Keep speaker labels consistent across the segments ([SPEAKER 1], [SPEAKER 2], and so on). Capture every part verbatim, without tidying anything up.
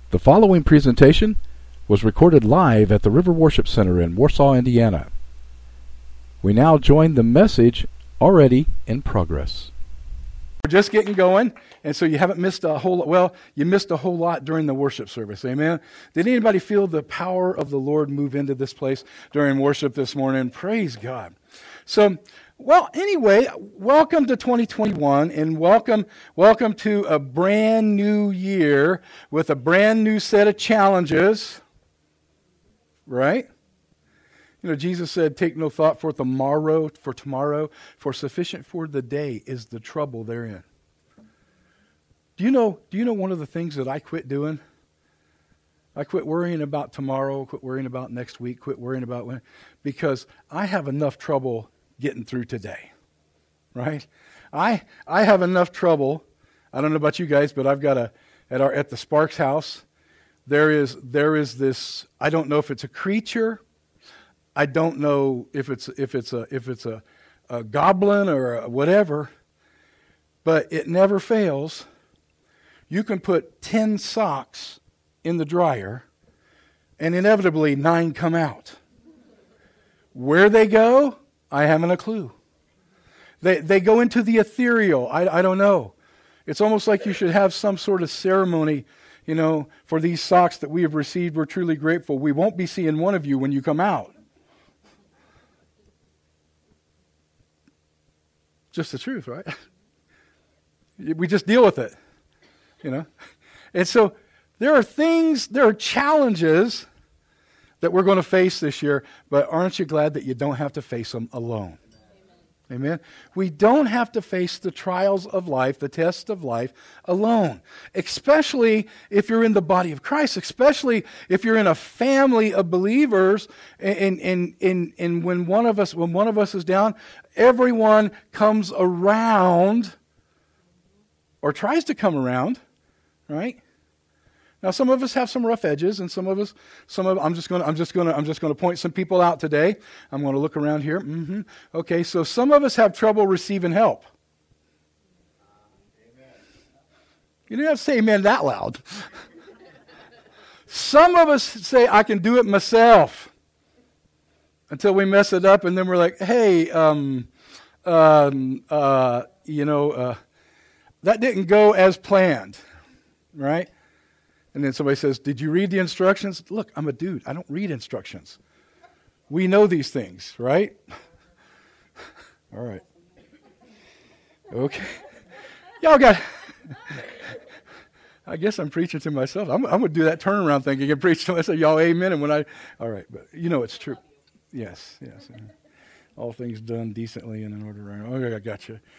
[SPEAKER 1] The following presentation was recorded live at the River Worship Center in Warsaw, Indiana. We now join the message already in progress.
[SPEAKER 2] We're just getting going, and so you haven't missed a whole lot. Well, you missed a whole lot during the worship service, amen? Did anybody feel the power of the Lord move into this place during worship this morning? Praise God. So, well, anyway, welcome to twenty twenty-one, and welcome, welcome to a brand new year with a brand new set of challenges, right? You know, Jesus said, take no thought for tomorrow, for tomorrow, for sufficient for the day is the trouble therein. Do you know, do you know one of the things that I quit doing? I quit worrying about tomorrow, quit worrying about next week, quit worrying about when, because I have enough trouble getting through today, right? I I have enough trouble. I don't know about you guys, but I've got a, at our at the Sparks house, there is there is this, I don't know if it's a creature, I don't know if it's if it's a if it's a, a goblin or a whatever, but it never fails. You can put ten socks in the dryer, and inevitably nine come out. Where they go, I haven't a clue. They they go into the ethereal. I I don't know. It's almost like you should have some sort of ceremony, you know, for these socks that we have received. We're truly grateful. We won't be seeing one of you when you come out. Just the truth, right? We just deal with it, you know. And so there are things, there are challenges that we're going to face this year, but aren't you glad that you don't have to face them alone? Amen. Amen. We don't have to face the trials of life, the tests of life alone, especially if you're in the body of Christ, especially if you're in a family of believers, and, and, and, and when one of us when one of us is down, everyone comes around or tries to come around, right? Now, some of us have some rough edges, and some of us, some of I'm just going to, I'm just going to, I'm just going to point some people out today. I'm going to look around here. Mm-hmm. Okay, so some of us have trouble receiving help. Amen. You don't have to say amen that loud. Some of us say, I can do it myself, until we mess it up, and then we're like, hey, um, um, uh, you know, uh, that didn't go as planned, right? And then somebody says, did you read the instructions? Look, I'm a dude. I don't read instructions. We know these things, right? All right. Okay. Y'all got, I guess I'm preaching to myself. I'm, I'm going to do that turnaround thing. You can preach to myself, y'all amen. And when I, all right, but you know it's true. Yes, yes. All things done decently and in order. Okay, I got you.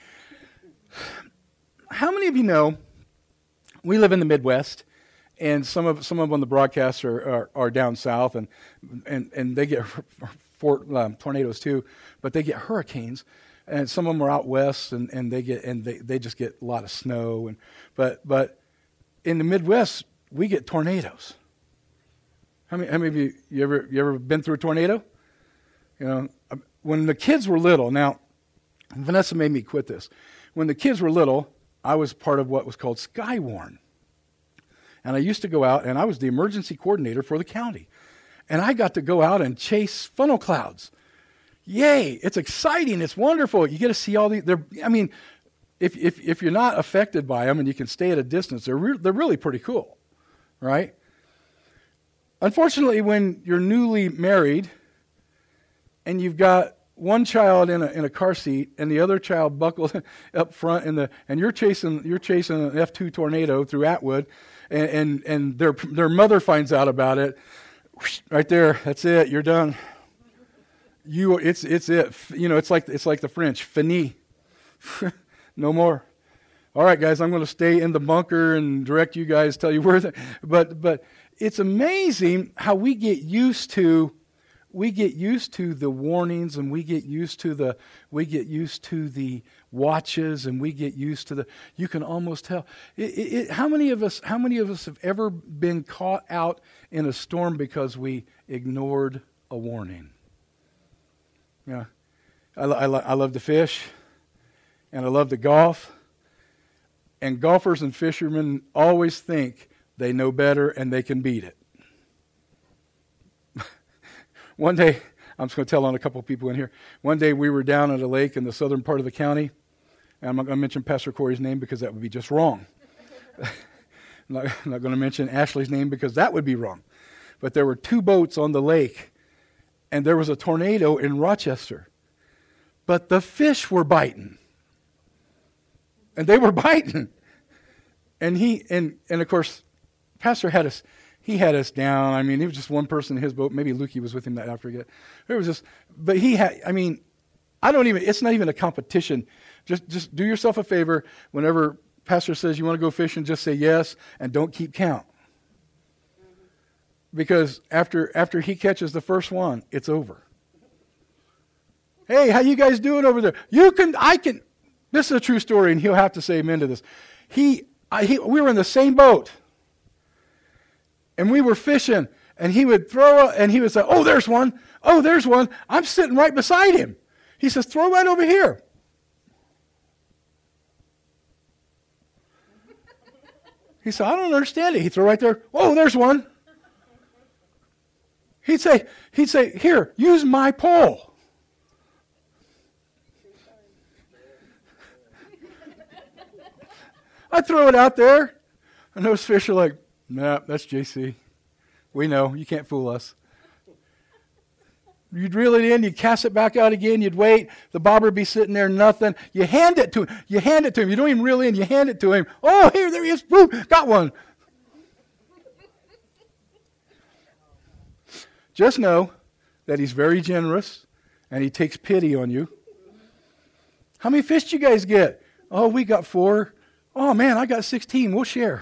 [SPEAKER 2] How many of you know we live in the Midwest? And some of some of them on the broadcast are, are, are down south, and and and they get for, um, tornadoes too, but they get hurricanes, and some of them are out west, and, and they get and they, they just get a lot of snow, and but but in the Midwest we get tornadoes. How many how many of you you ever you ever been through a tornado? You know, when the kids were little. Now, Vanessa made me quit this. When the kids were little, I was part of what was called Skywarn. And I used to go out, and I was the emergency coordinator for the county. And I got to go out and chase funnel clouds. Yay, it's exciting, it's wonderful. You get to see all these, they're, I mean, if, if if you're not affected by them and you can stay at a distance, they're, re- they're really pretty cool, right? Unfortunately, when you're newly married and you've got one child in a in a car seat and the other child buckled up front in the and you're chasing you're chasing an F two tornado through Atwood, and, and and their their mother finds out about it, right there, that's it, you're done. You it's it's it. You know, it's like it's like the French, fini. No more. All right, guys, I'm going to stay in the bunker and direct you guys, tell you where the, but but it's amazing how we get used to We get used to the warnings, and we get used to the we get used to the watches, and we get used to the. You can almost tell. It, it, it, how many of us? How many of us have ever been caught out in a storm because we ignored a warning? Yeah, I, I, I love to fish, and I love to golf. And golfers and fishermen always think They know better, and they can beat it. One day, I'm just going to tell on a couple of people in here. One day we were down at a lake in the southern part of the county. And I'm not going to mention Pastor Corey's name because that would be just wrong. I'm not, I'm not going to mention Ashley's name because that would be wrong. But there were two boats on the lake, and there was a tornado in Rochester. But the fish were biting. And they were biting. And he, and, and of course, Pastor had us, he had us down. I mean, he was just one person in his boat. Maybe Lukey was with him that after. It was just, but he had, I mean, I don't even, it's not even a competition. Just just do yourself a favor. Whenever Pastor says you want to go fishing, just say yes and don't keep count. Because after after he catches the first one, it's over. Hey, how you guys doing over there? You can, I can, this is a true story, and he'll have to say amen to this. He, I, he we were in the same boat. And we were fishing, and he would throw, a, and he would say, oh, there's one. Oh, there's one. I'm sitting right beside him. He says, throw right over here. He said, I don't understand it. He'd throw right there. Oh, there's one. He'd say, he'd say, here, use my pole. I'd throw it out there, and those fish are like, nah, that's J C. We know. You can't fool us. You'd reel it in, you'd cast it back out again, you'd wait, the bobber would be sitting there, nothing. You hand it to him. You hand it to him. You don't even reel in, you hand it to him. Oh, here, there he is. Boom, got one. Just know that he's very generous and he takes pity on you. How many fish did you guys get? Oh, we got four. Oh, man, I got sixteen. We'll share.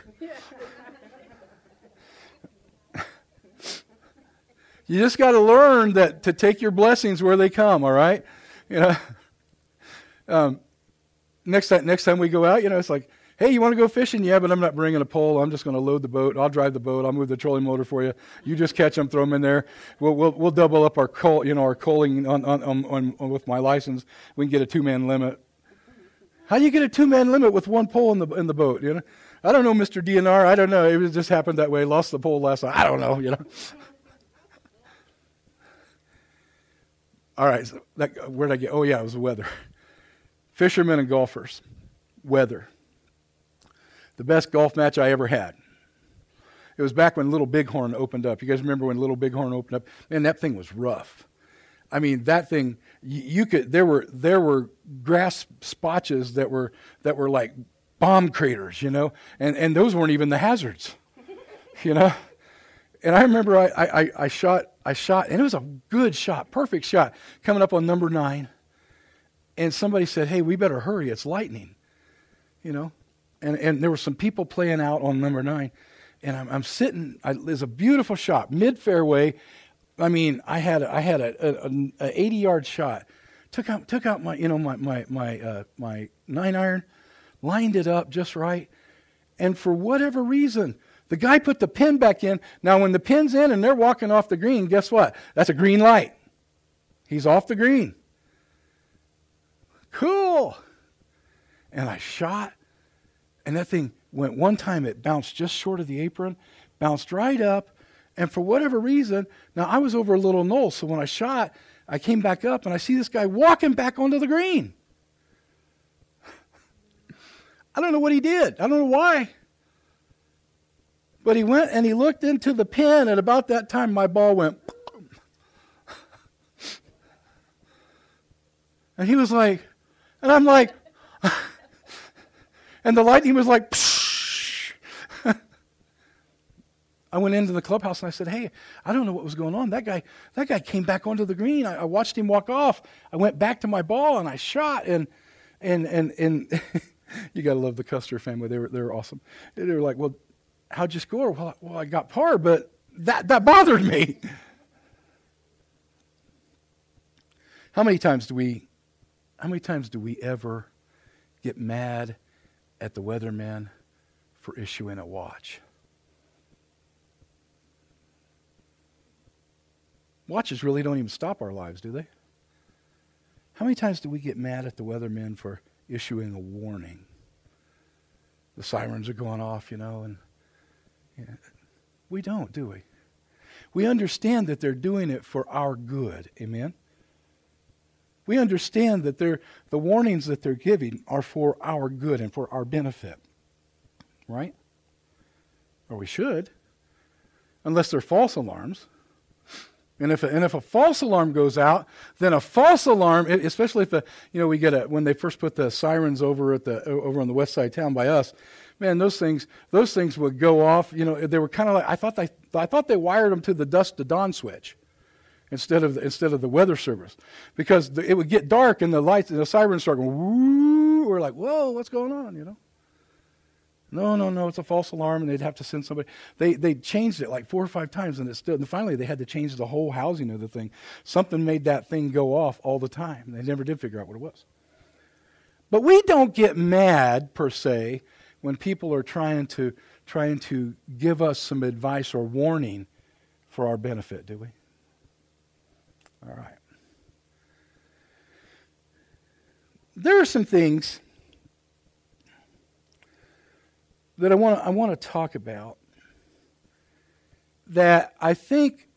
[SPEAKER 2] You just got to learn that to take your blessings where they come, all right? You know, um, next time, next time we go out, you know, it's like, hey, you want to go fishing? Yeah, but I'm not bringing a pole. I'm just going to load the boat. I'll drive the boat. I'll move the trolling motor for you. You just catch them, throw them in there. We'll we'll, we'll double up our coal, you know, our coaling on, on, on, on with my license. We can get a two-man limit. How do you get a two-man limit with one pole in the in the boat? You know, I don't know, Mister D N R. I don't know. It just happened that way. Lost the pole last night. I don't know. You know. All right, so that, where did I get? Oh, yeah, it was the weather. Fishermen and golfers. Weather. The best golf match I ever had. It was back when Little Bighorn opened up. You guys remember when Little Bighorn opened up? Man, that thing was rough. I mean, that thing, you, you could, there were there were grass spotches that were that were like bomb craters, you know, and, and those weren't even the hazards, you know. And I remember I, I, I shot, I shot, and it was a good shot, perfect shot, coming up on number nine. And somebody said, hey, we better hurry, it's lightning, you know. And and there were some people playing out on number nine. And I'm, I'm sitting, I, there's a beautiful shot, mid-fairway. I mean, I had I had a, a, a eighty-yard shot. Took out took out my, you know, my my my uh, my nine iron, lined it up just right. And for whatever reason, the guy put the pin back in. Now, when the pin's in and they're walking off the green, guess what? That's a green light. He's off the green. Cool. And I shot, and that thing went one time, it bounced just short of the apron, bounced right up, and for whatever reason, now I was over a little knoll, so when I shot, I came back up, and I see this guy walking back onto the green. I don't know what he did. I don't know why. But he went and he looked into the pin, and about that time my ball went. And he was like, and I'm like, and the lightning was like, I went into the clubhouse and I said, hey, I don't know what was going on. That guy, that guy came back onto the green. I, I watched him walk off. I went back to my ball and I shot, and and and and you gotta love the Custer family. They were they were awesome. They were like, well, how'd you score? Well, well, I got par, but that, that bothered me. How many times do we, how many times do we ever get mad at the weatherman for issuing a watch? Watches really don't even stop our lives, do they? How many times do we get mad at the weatherman for issuing a warning? The sirens are going off, you know, and Yeah. We don't, do we? We understand that they're doing it for our good. Amen? We understand that they're, the warnings that they're giving are for our good and for our benefit. Right? Or we should. Unless they're false alarms. And if a, and if a false alarm goes out, then a false alarm, especially if a, you know we get a when they first put the sirens over at the over on the west side of town by us, man, those things those things would go off. You know, they were kind of like I thought they I thought they wired them to the dusk to dawn switch instead of instead of the weather service, because the, it would get dark and the lights and the sirens start going woo. We're like, whoa, what's going on? You know. No, no, no, it's a false alarm, and they'd have to send somebody. They they changed it like four or five times, and it still. And finally, they had to change the whole housing of the thing. Something made that thing go off all the time. They never did figure out what it was. But we don't get mad per se when people are trying to trying to give us some advice or warning for our benefit, do we? All right. There are some things that I want to I want to talk about that I think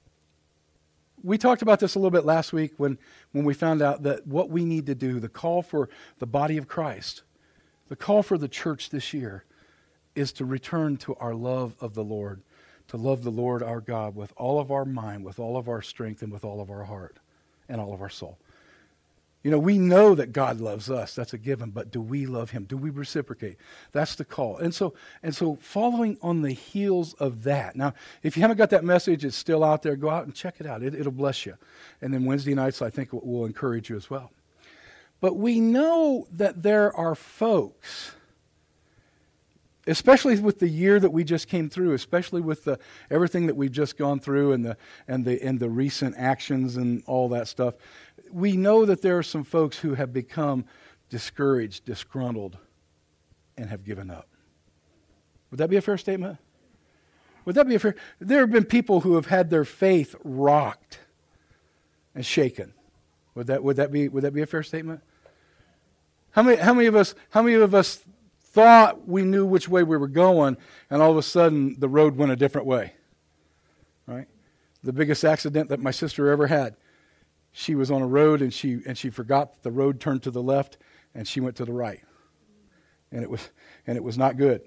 [SPEAKER 2] we talked about this a little bit last week when, when we found out that what we need to do, the call for the body of Christ, the call for the church this year is to return to our love of the Lord, to love the Lord our God with all of our mind, with all of our strength, and with all of our heart and all of our soul. You know, we know that God loves us. That's a given. But do we love him? Do we reciprocate? That's the call. And so, and so following on the heels of that. Now, if you haven't got that message, it's still out there. Go out and check it out. It, it'll bless you. And then Wednesday nights, I think, will, will encourage you as well. But we know that there are folks, especially with the year that we just came through, especially with the everything that we've just gone through and the and the and the recent actions and all that stuff, we know that there are some folks who have become discouraged, disgruntled, and have given up. Would that be a fair statement? Would that be a fair? There have been people who have had their faith rocked and shaken. Would that would that be would that be a fair statement? How many how many of us how many of us thought we knew which way we were going, and all of a sudden the road went a different way? Right? The biggest accident that my sister ever had. She was on a road and she and she forgot that the road turned to the left and she went to the right. And it was and it was not good.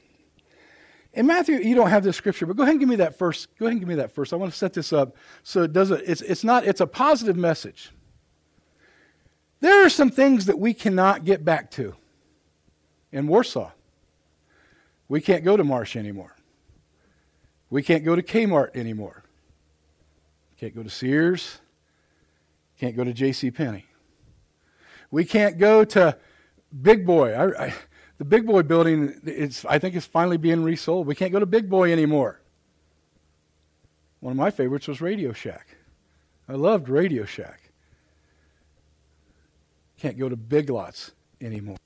[SPEAKER 2] In Matthew, you don't have this scripture, but go ahead and give me that first. Go ahead and give me that first. I want to set this up so it doesn't it's it's not it's a positive message. There are some things that we cannot get back to in Warsaw. We can't go to Marsh anymore. We can't go to Kmart anymore. Can't go to Sears. Can't go to J C Penney. We can't go to Big Boy. I, I, the Big Boy building, it's, I think it's finally being resold. We can't go to Big Boy anymore. One of my favorites was Radio Shack. I loved Radio Shack. Can't go to Big Lots anymore.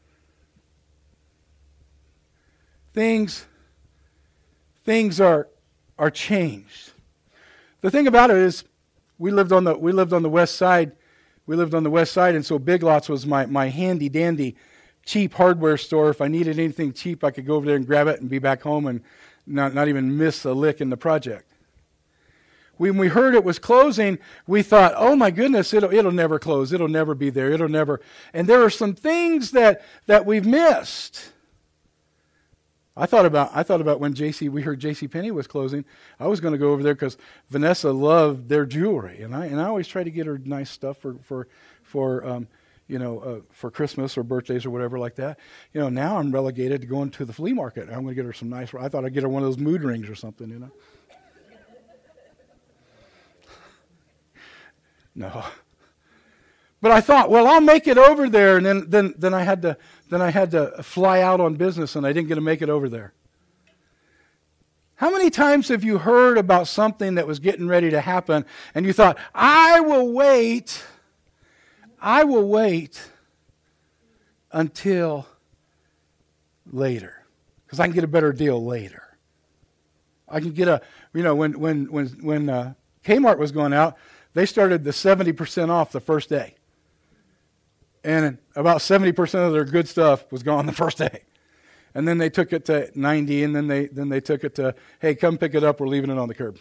[SPEAKER 2] Things, things are, are changed. The thing about it is, We lived on the we lived on the west side. We lived on the west side, and so Big Lots was my, my handy dandy cheap hardware store. If I needed anything cheap, I could go over there and grab it and be back home and not, not even miss a lick in the project. When we heard it was closing, we thought, oh my goodness, it'll it'll never close. It'll never be there. It'll never. And there are some things that, that we've missed. I thought about I thought about when J C we heard J C Penney was closing. I was going to go over there because Vanessa loved their jewelry, and I and I always try to get her nice stuff for for for um, you know uh, for Christmas or birthdays or whatever like that. You know, now I'm relegated to going to the flea market. I'm going to get her some nice. I thought I'd get her one of those mood rings or something. You know. No. But I thought, well, I'll make it over there, and then, then, then I had to then I had to fly out on business, and I didn't get to make it over there. How many times have you heard about something that was getting ready to happen, and you thought, I will wait, I will wait until later, because I can get a better deal later. I can get a, you know, when when when when uh, Kmart was going out, they started the seventy percent off the first day. And about seventy percent of their good stuff was gone the first day. And then they took it to ninety, and then they then they took it to, hey, come pick it up, we're leaving it on the curb.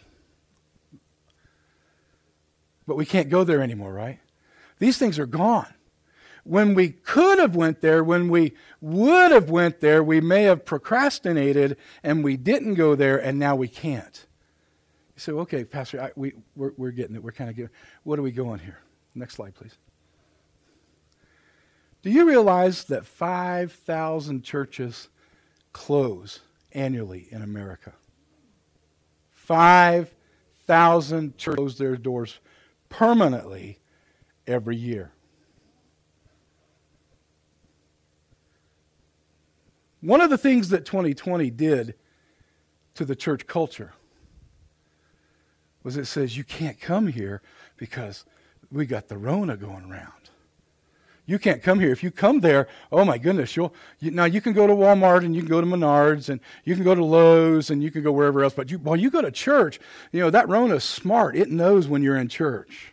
[SPEAKER 2] But we can't go there anymore, right? These things are gone. When we could have went there, when we would have went there, we may have procrastinated and we didn't go there, and now we can't. You say, okay, Pastor, I, we, we're, we're getting it. We're kind of getting, what are we going here? Next slide, please. Do you realize that five thousand churches close annually in America? five thousand churches close their doors permanently every year. One of the things that twenty twenty did to the church culture was it says you can't come here because we got the Rona going around. You can't come here. If you come there, oh my goodness, you'll you, now you can go to Walmart and you can go to Menards and you can go to Lowe's and you can go wherever else. But you, while you go to church, you know that Rona's smart. It knows when you're in church.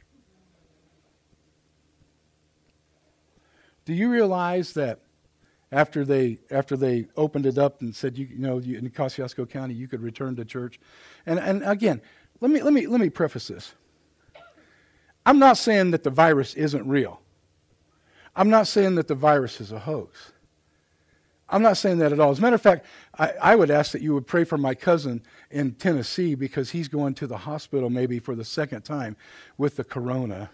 [SPEAKER 2] Do you realize that after they after they opened it up and said you, you know you, in Kosciuszko County you could return to church, and and again let me let me let me preface this. I'm not saying that the virus isn't real. I'm not saying that the virus is a hoax. I'm not saying that at all. As a matter of fact, I, I would ask that you would pray for my cousin in Tennessee because he's going to the hospital maybe for the second time with the corona.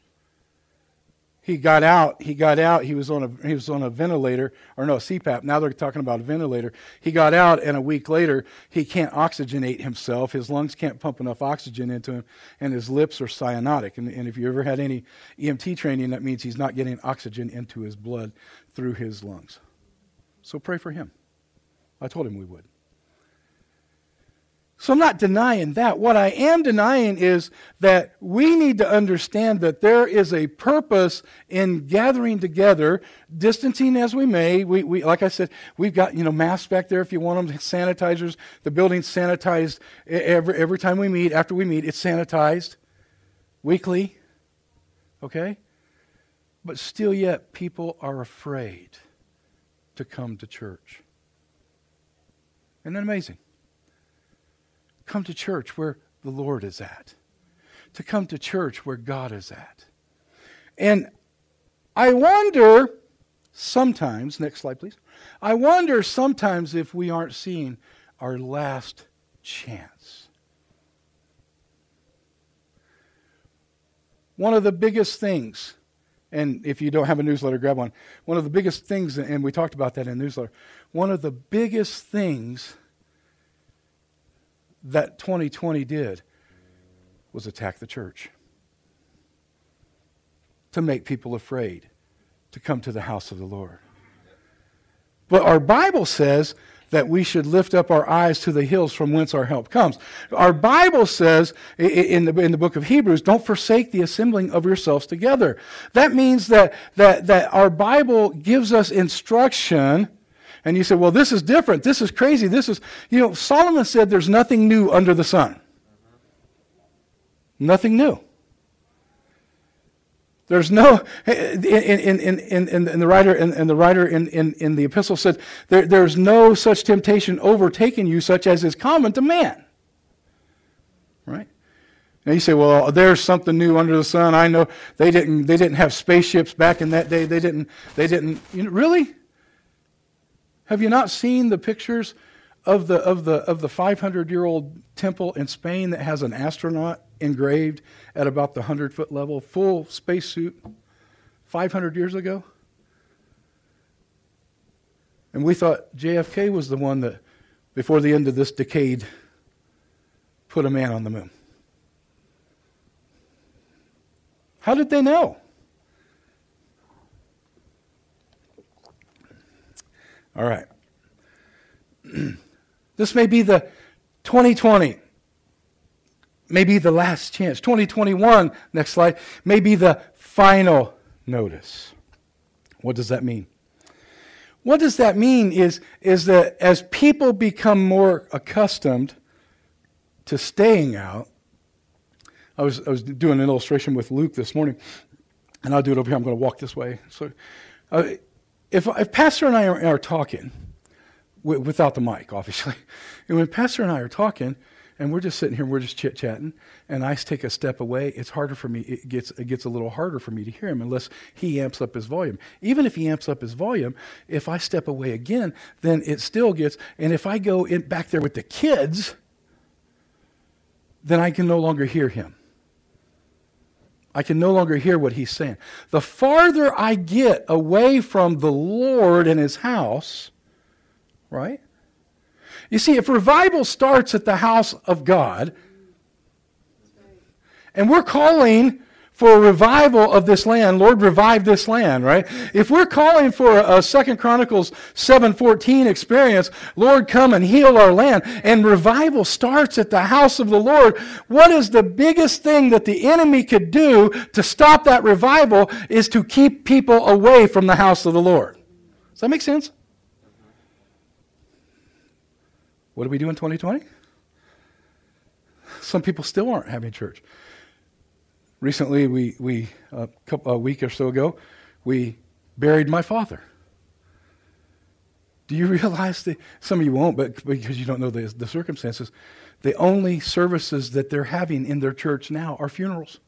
[SPEAKER 2] He got out, he got out, he was on a he was on a ventilator, or no, C PAP. Now they're talking about a ventilator. He got out, and a week later, he can't oxygenate himself. His lungs can't pump enough oxygen into him, and his lips are cyanotic. And, and if you ever had any E M T training, that means he's not getting oxygen into his blood through his lungs. So pray for him. I told him we would. So I'm not denying that. What I am denying is that we need to understand that there is a purpose in gathering together, distancing as we may. We, we, like I said, we've got you know masks back there if you want them, sanitizers. The building's sanitized every every time we meet. After we meet, it's sanitized weekly. Okay, but still, yet people are afraid to come to church. Isn't that amazing? Come to church where the Lord is at. To come to church where God is at. And I wonder sometimes, next slide please, I wonder sometimes if we aren't seeing our last chance. One of the biggest things, and if you don't have a newsletter, grab one. One of the biggest things, and we talked about that in the newsletter, one of the biggest things that twenty twenty did was attack the church. To make people afraid to come to the house of the Lord. But our Bible says that we should lift up our eyes to the hills from whence our help comes. Our Bible says in the, in the book of Hebrews, don't forsake the assembling of yourselves together. That means that, that, that our Bible gives us instruction. And you say, well, this is different. This is crazy. This is, you know, Solomon said there's nothing new under the sun. Nothing new. There's no, in, in, in, in, in, in the writer, in, in the writer in, in, in the epistle said, there, there's no such temptation overtaking you such as is common to man. Right? Now you say, well, there's something new under the sun. I know they didn't, they didn't have spaceships back in that day. They didn't, they didn't, you know, really? Have you not seen the pictures of the of the of the five hundred year old temple in Spain that has an astronaut engraved at about the one hundred foot level, full spacesuit, five hundred years ago? And we thought J F K was the one that, before the end of this decade, put a man on the moon. How did they know? All right. This may be the twenty twenty, maybe the last chance. twenty twenty-one, next slide, may be the final notice. What does that mean? What does that mean is, is that as people become more accustomed to staying out, I was, I was doing an illustration with Luke this morning, and I'll do it over here. I'm going to walk this way. So, uh, If, if Pastor and I are, are talking, w- without the mic, obviously. And when Pastor and I are talking, and we're just sitting here, we're just chit-chatting, and I take a step away, it's harder for me, it gets it gets a little harder for me to hear him unless he amps up his volume. Even if he amps up his volume, if I step away again, then it still gets, and if I go in back there with the kids, then I can no longer hear him. I can no longer hear what he's saying. The farther I get away from the Lord and his house, right? You see, if revival starts at the house of God, and we're calling for a revival of this land, Lord, revive this land, right? If we're calling for a, a Second Chronicles seven fourteen experience, Lord, come and heal our land, and revival starts at the house of the Lord, what is the biggest thing that the enemy could do to stop that revival is to keep people away from the house of the Lord. Does that make sense? What do we do in twenty twenty? Some people still aren't having church. Recently, we, we a, couple, a week or so ago, we buried my father. Do you realize that, some of you won't, but because you don't know the, the circumstances, the only services that they're having in their church now are funerals.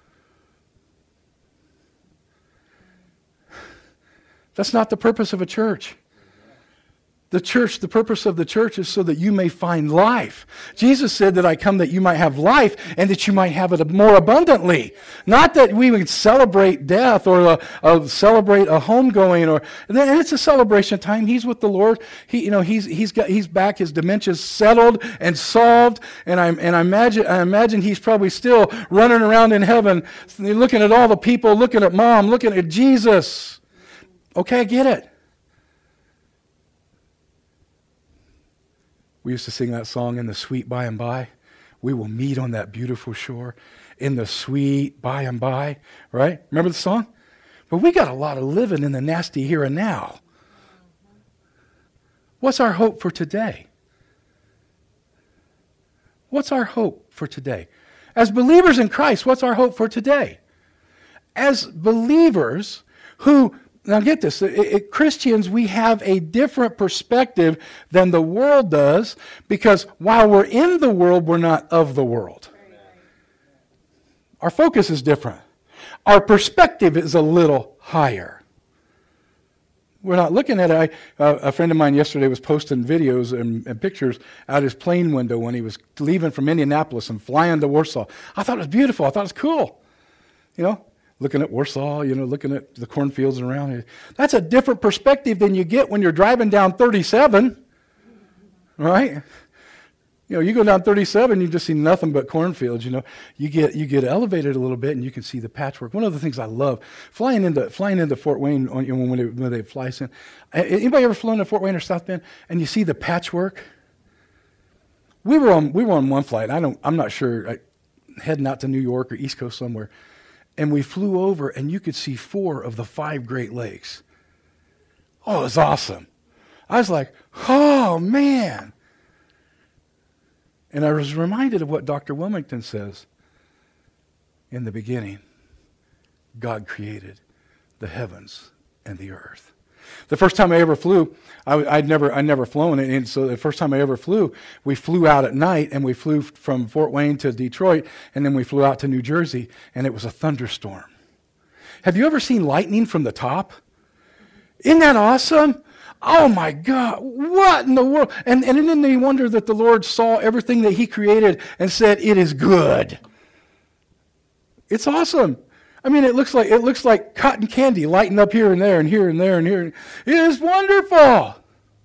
[SPEAKER 2] That's not the purpose of a church. The church, the purpose of the church is so that you may find life. Jesus said that I come that you might have life and that you might have it more abundantly. Not that we would celebrate death or uh, uh, celebrate a homegoing, or and it's a celebration time. He's with the Lord. He, you know, he's he's got he's back. His dementia's settled and solved. And I and I imagine I imagine he's probably still running around in heaven, looking at all the people, looking at Mom, looking at Jesus. Okay, I get it. We used to sing that song, "In the sweet by and by. We will meet on that beautiful shore. In the sweet by and by." Right? Remember the song? But we got a lot of living in the nasty here and now. What's our hope for today? What's our hope for today? As believers in Christ, what's our hope for today? As believers who... Now get this, it, it, Christians, we have a different perspective than the world does, because while we're in the world, we're not of the world. Our focus is different. Our perspective is a little higher. We're not looking at it. I, uh, a friend of mine yesterday was posting videos and, and pictures out his plane window when he was leaving from Indianapolis and flying to Warsaw. I thought it was beautiful. I thought it was cool. You know? Looking at Warsaw, you know, looking at the cornfields around. That's a different perspective than you get when you're driving down thirty-seven, right? You know, you go down thirty-seven, you just see nothing but cornfields. You know, you get you get elevated a little bit, and you can see the patchwork. One of the things I love flying into flying into Fort Wayne on, you know, when they when they fly in. Anybody ever flown to Fort Wayne or South Bend, and you see the patchwork? We were on we were on one flight. I don't. I'm not sure. I, heading out to New York or East Coast somewhere. And we flew over, and you could see four of the five Great Lakes. Oh, it was awesome. I was like, oh, man. And I was reminded of what Doctor Wilmington says. In the beginning, God created the heavens and the earth. The first time I ever flew, I, I'd never, I'd never flown, and so the first time I ever flew, we flew out at night, and we flew from Fort Wayne to Detroit, and then we flew out to New Jersey, and it was a thunderstorm. Have you ever seen lightning from the top? Isn't that awesome? Oh my God, what in the world? And, and then they wonder that the Lord saw everything that He created and said, it is good. It's awesome. I mean, it looks like it looks like cotton candy lighting up here and there and here and there and here. It is wonderful.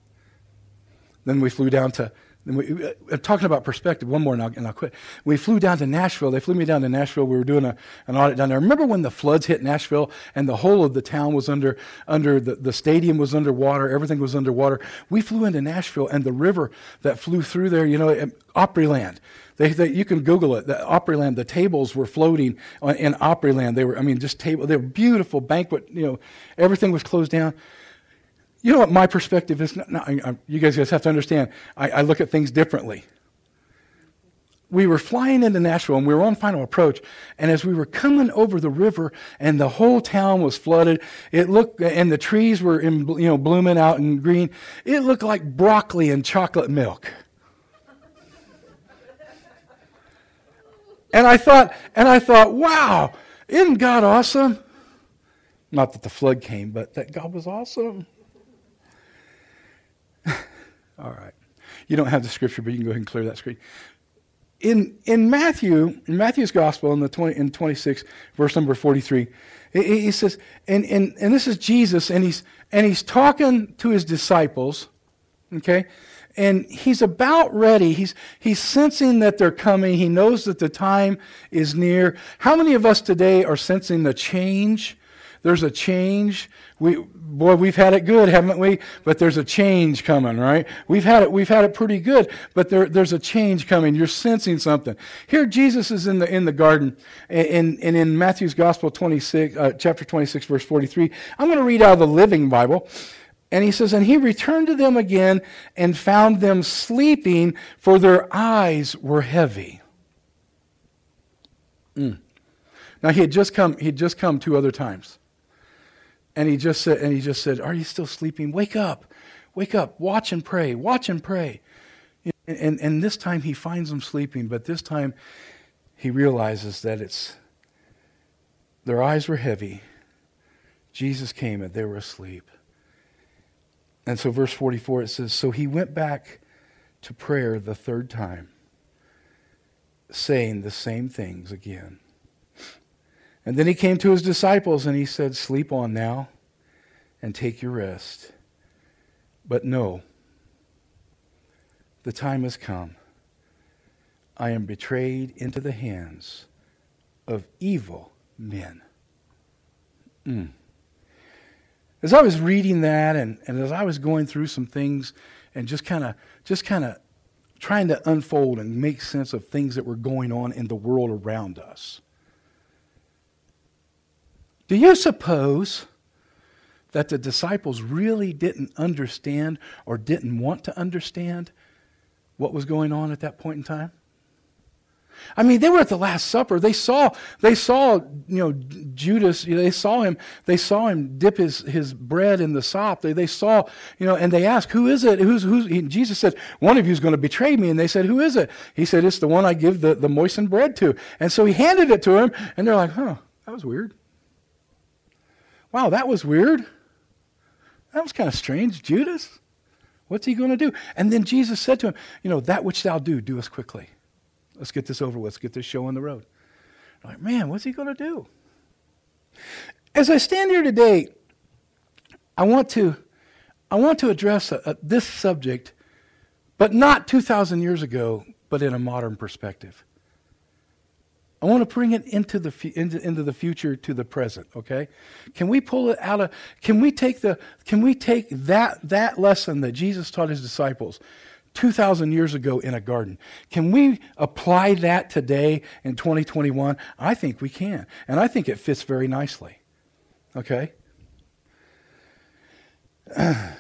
[SPEAKER 2] Then we flew down to, then we, uh, talking about perspective, one more and I'll, and I'll quit. We flew down to Nashville. They flew me down to Nashville. We were doing a, an audit down there. Remember when the floods hit Nashville and the whole of the town was under, under the, the stadium was underwater, everything was underwater? We flew into Nashville, and the river that flew through there, you know, Opryland. They, they, you can Google it. The Opryland, the tables were floating on, in Opryland. They were, I mean, just table. They were beautiful banquet. You know, everything was closed down. You know what my perspective is? No, no, I, I, you guys guys have to understand. I, I look at things differently. we were flying into Nashville, and we were on final approach. And as we were coming over the river, and the whole town was flooded, it looked, and the trees were in, you know, blooming out in green. It looked like broccoli and chocolate milk. And I thought, and I thought, wow, isn't God awesome? Not that the flood came, but that God was awesome. All right. You don't have the scripture, but you can go ahead and clear that screen. In in Matthew, in Matthew's gospel, in the twenty in twenty-six, verse number forty-three, he, he says, and, and and this is Jesus, and he's and he's talking to his disciples, okay, and he's about ready. He's he's sensing that they're coming. He knows that the time is near. How many of us today are sensing the change? There's a change. We, boy, we've had it good, haven't we? But there's a change coming, right? We've had it. We've had it pretty good, but there, there's a change coming. You're sensing something. Here, Jesus is in the in the garden, and, and in Matthew's Gospel, twenty-six, uh, chapter twenty-six, verse forty-three. I'm going to read out of the Living Bible, and he says, "And he returned to them again, and found them sleeping, for their eyes were heavy." Mm. Now he had just come. He had just come two other times. And he just said, and he just said, "Are you still sleeping? Wake up, wake up, watch and pray, watch and pray." And, and, and this time he finds them sleeping, but this time he realizes that it's, their eyes were heavy. Jesus came and they were asleep. And so verse forty-four, it says, "So he went back to prayer the third time, saying the same things again. And then he came to his disciples and he said, 'Sleep on now and take your rest. But no, the time has come. I am betrayed into the hands of evil men.'" Mm. As I was reading that, and, and as I was going through some things and just kind of just kind of trying to unfold and make sense of things that were going on in the world around us, do you suppose that the disciples really didn't understand or didn't want to understand what was going on at that point in time? I mean, they were at the Last Supper. They saw, they saw, you know, Judas. You know, they saw him. They saw him dip his, his bread in the sop. They, they saw, you know, and they asked, "Who is it? Who's who's?" He, Jesus said, "One of you is going to betray me." And they said, "Who is it?" He said, "It's the one I give the, the moistened bread to." And so he handed it to him, and they're like, "Huh, that was weird. Wow, that was weird. That was kind of strange. Judas, what's he going to do?" And then Jesus said to him, "You know, that which thou do, do us quickly. Let's get this over with. Let's get this show on the road." I'm like, man, what's he going to do? As I stand here today, I want to, I want to address a, a, this subject, but not two thousand years ago, but in a modern perspective. I want to bring it into the into, into the future to the present. Okay, can we pull it out of? Can we take the? Can we take that that lesson that Jesus taught his disciples two thousand years ago in a garden? Can we apply that today in twenty twenty-one? I think we can, and I think it fits very nicely. Okay. Uh,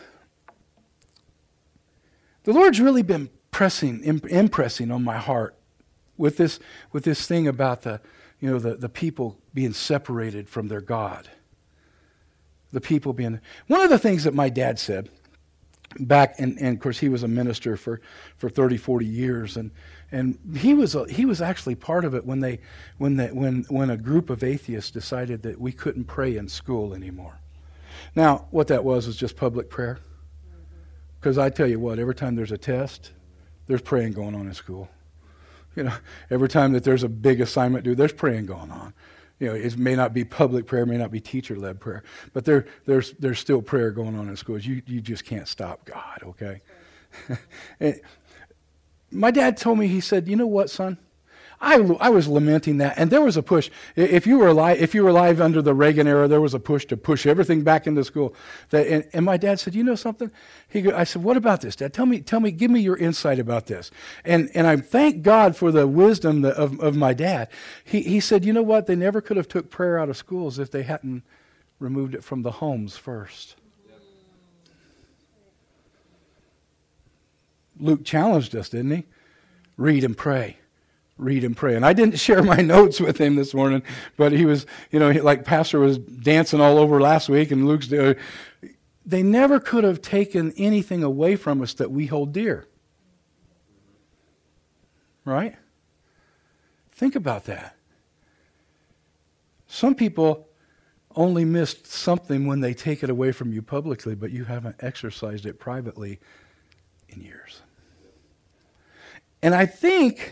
[SPEAKER 2] the Lord's really been pressing, imp- impressing on my heart. With this, with this thing about the, you know, the, the people being separated from their God. The people being... One of the things that my dad said back, and, and of course he was a minister for, for thirty, forty years, and and he was a, he was actually part of it when they when they, when when a group of atheists decided that we couldn't pray in school anymore. Now, what that was was just public prayer. Because I tell you what, every time there's a test, there's praying going on in school. You know, every time that there's a big assignment due, there's praying going on. You know, it may not be public prayer, may not be teacher-led prayer, but there, there's there's still prayer going on in schools. You you just can't stop God, okay? And my dad told me, he said, "You know what, son? I, I was lamenting that, and there was a push. If you were alive, if you were alive under the Reagan era, there was a push to push everything back into school." That, and, and my dad said, "You know something?" He go, I said, "What about this, Dad? Tell me, tell me, give me your insight about this." And and I thank God for the wisdom of of my dad. He he said, "You know what? They never could have took prayer out of schools if they hadn't removed it from the homes first." Yep. Luke challenged us, didn't he? Read and pray. read and pray. And I didn't share my notes with him this morning, but he was, you know, like Pastor was dancing all over last week, and Luke's doing. They never could have taken anything away from us that we hold dear. Right? Think about that. Some people only missed something when they take it away from you publicly, but you haven't exercised it privately in years. And I think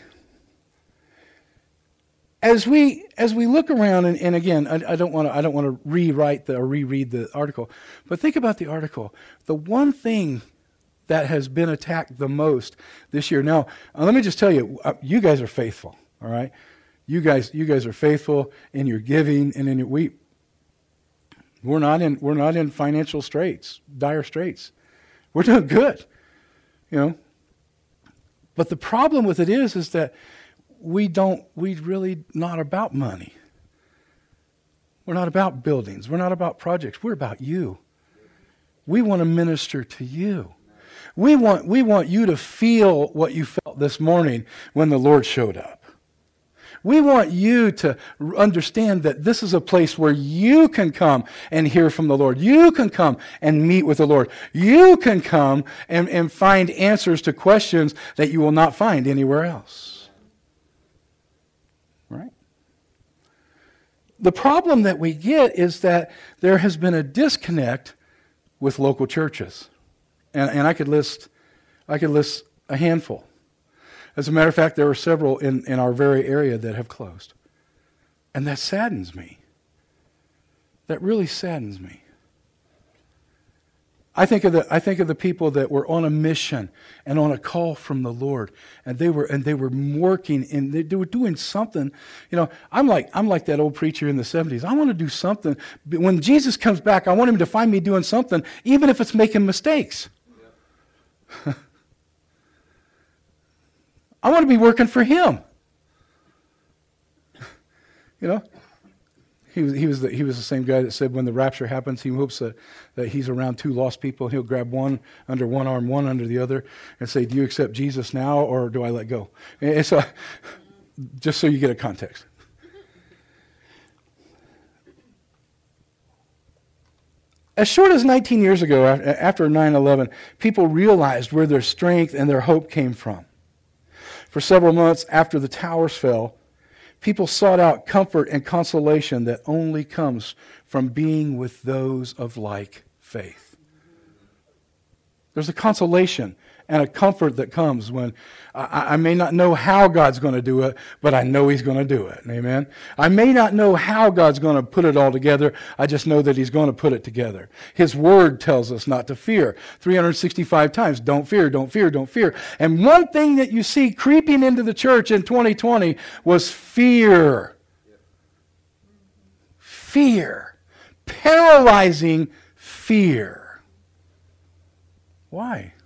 [SPEAKER 2] as we as we look around, and, and again, I, I don't want to I don't want to rewrite the, or reread the article, but think about the article. The one thing that has been attacked the most this year. Now, uh, let me just tell you, uh, you guys are faithful. All right, you guys you guys are faithful in your giving and in your we. We're not in we're not in financial straits, dire straits. We're doing good, you know. But the problem with it is, is that we don't, we really not about money. We're not about buildings. We're not about projects. We're about you. We want to minister to you. We want, we want you to feel what you felt this morning when the Lord showed up. We want you to understand that this is a place where you can come and hear from the Lord. You can come and meet with the Lord. You can come and, and find answers to questions that you will not find anywhere else. Right? The problem that we get is that there has been a disconnect with local churches. And, and I could list, I could list a handful. As a matter of fact, there are several in, in our very area that have closed. And that saddens me. That really saddens me. I think of the I think of the people that were on a mission and on a call from the Lord, and they were and they were working and they, they were doing something. You know, I'm like I'm like that old preacher in the seventies. I want to do something. When Jesus comes back, I want him to find me doing something, even if it's making mistakes. Yeah. I want to be working for him. You know, he was he was the, he was the same guy that said when the rapture happens, he hopes that, that he's around two lost people. He'll grab one under one arm, one under the other, and say, "Do you accept Jesus now, or do I let go?" And so, just so you get a context. As short as nineteen years ago, after nine eleven, people realized where their strength and their hope came from. For several months after the towers fell, people sought out comfort and consolation that only comes from being with those of like faith. There's a consolation and a comfort that comes when I, I may not know how God's going to do it, but I know he's going to do it. Amen? I may not know how God's going to put it all together. I just know that he's going to put it together. His word tells us not to fear. three hundred sixty-five times, don't fear, don't fear, don't fear. And one thing that you see creeping into the church in twenty twenty was fear. Fear. Paralyzing fear. Why?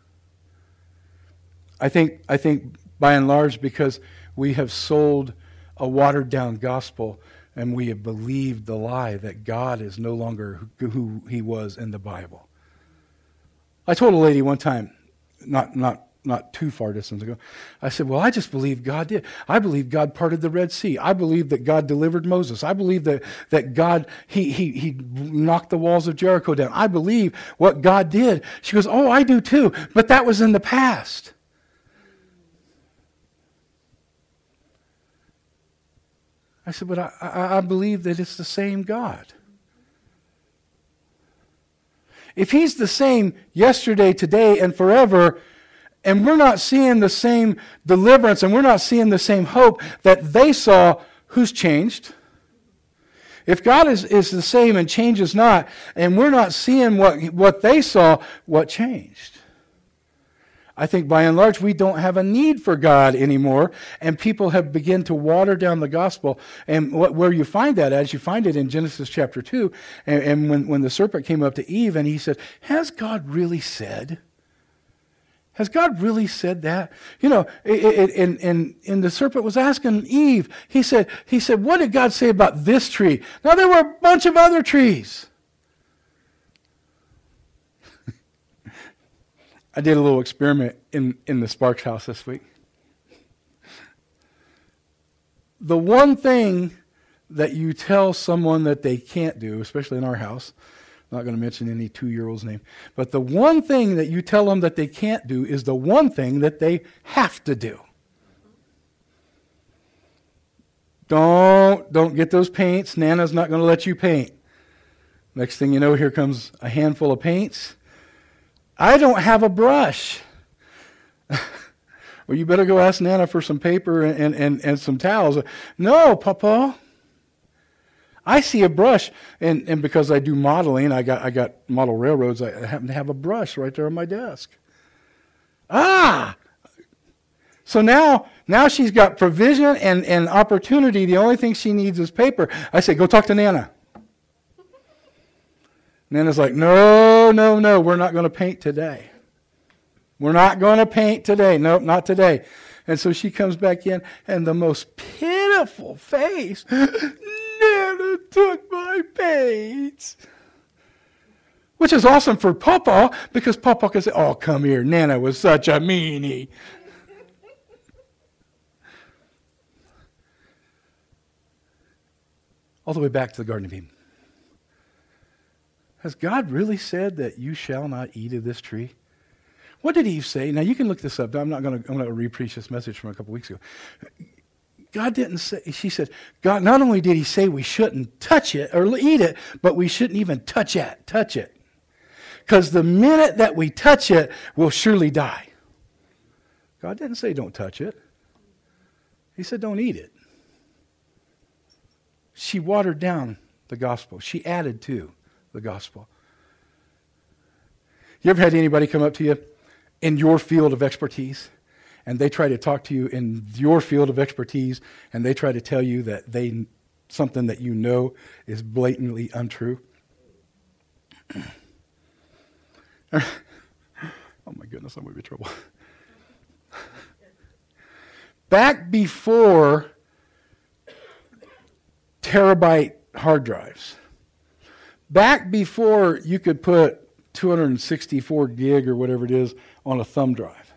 [SPEAKER 2] I think I think by and large because we have sold a watered down gospel and we have believed the lie that God is no longer who, who he was in the Bible. I told a lady one time, not not not too far distance ago, I said, well, I just believe God did. I believe God parted the Red Sea. I believe that God delivered Moses. I believe that, that God, he, he, he knocked the walls of Jericho down. I believe what God did. She goes, oh, I do too, but that was in the past. I said, but I, I, I believe that it's the same God. If he's the same yesterday, today, and forever, and we're not seeing the same deliverance, and we're not seeing the same hope that they saw, who's changed? If God is, is the same and changes not, and we're not seeing what, what they saw, what changed? I think by and large we don't have a need for God anymore, and people have begun to water down the gospel. And what, where you find that as you find it in Genesis chapter two, and, and when, when the serpent came up to Eve and he said, has God really said? Has God really said that? You know, it, it, and, and, and the serpent was asking Eve, he said, he said, what did God say about this tree? Now there were a bunch of other trees. I did a little experiment in, in the Sparks house this week. the one thing that you tell someone that they can't do, especially in our house, I'm not going to mention any two-year-old's name, but the one thing that you tell them that they can't do is the one thing that they have to do. Don't, don't get those paints. Nana's not going to let you paint. Next thing you know, here comes a handful of paints. I don't have a brush. Well, you better go ask Nana for some paper and, and, and some towels. No, Papa. I see a brush, and, and because I do modeling, I got I got model railroads, I happen to have a brush right there on my desk. Ah! So now, now she's got provision and, and opportunity. The only thing she needs is paper. I say, go talk to Nana. Nana's like, no, no, no, we're not going to paint today. We're not going to paint today. Nope, not today. And so she comes back in, and the most pitiful face, Nana took my paints. Which is awesome for Papa, because Papa can say, oh, come here, Nana was such a meanie. All the way back to the Garden of Eden. Has God really said that you shall not eat of this tree? What did Eve say? Now, you can look this up. I'm not going to I'm going to re-preach this message from a couple weeks ago. God didn't say, she said, God, not only did he say we shouldn't touch it or eat it, but we shouldn't even touch it, touch it. Because the minute that we touch it, we'll surely die. God didn't say don't touch it. He said don't eat it. She watered down the gospel. She added to the gospel. You ever had anybody come up to you in your field of expertise, and they try to talk to you in your field of expertise, and they try to tell you that they something that you know is blatantly untrue? Oh my goodness, I'm going to be in trouble. Back before terabyte hard drives, back before you could put two hundred sixty-four gig or whatever it is on a thumb drive,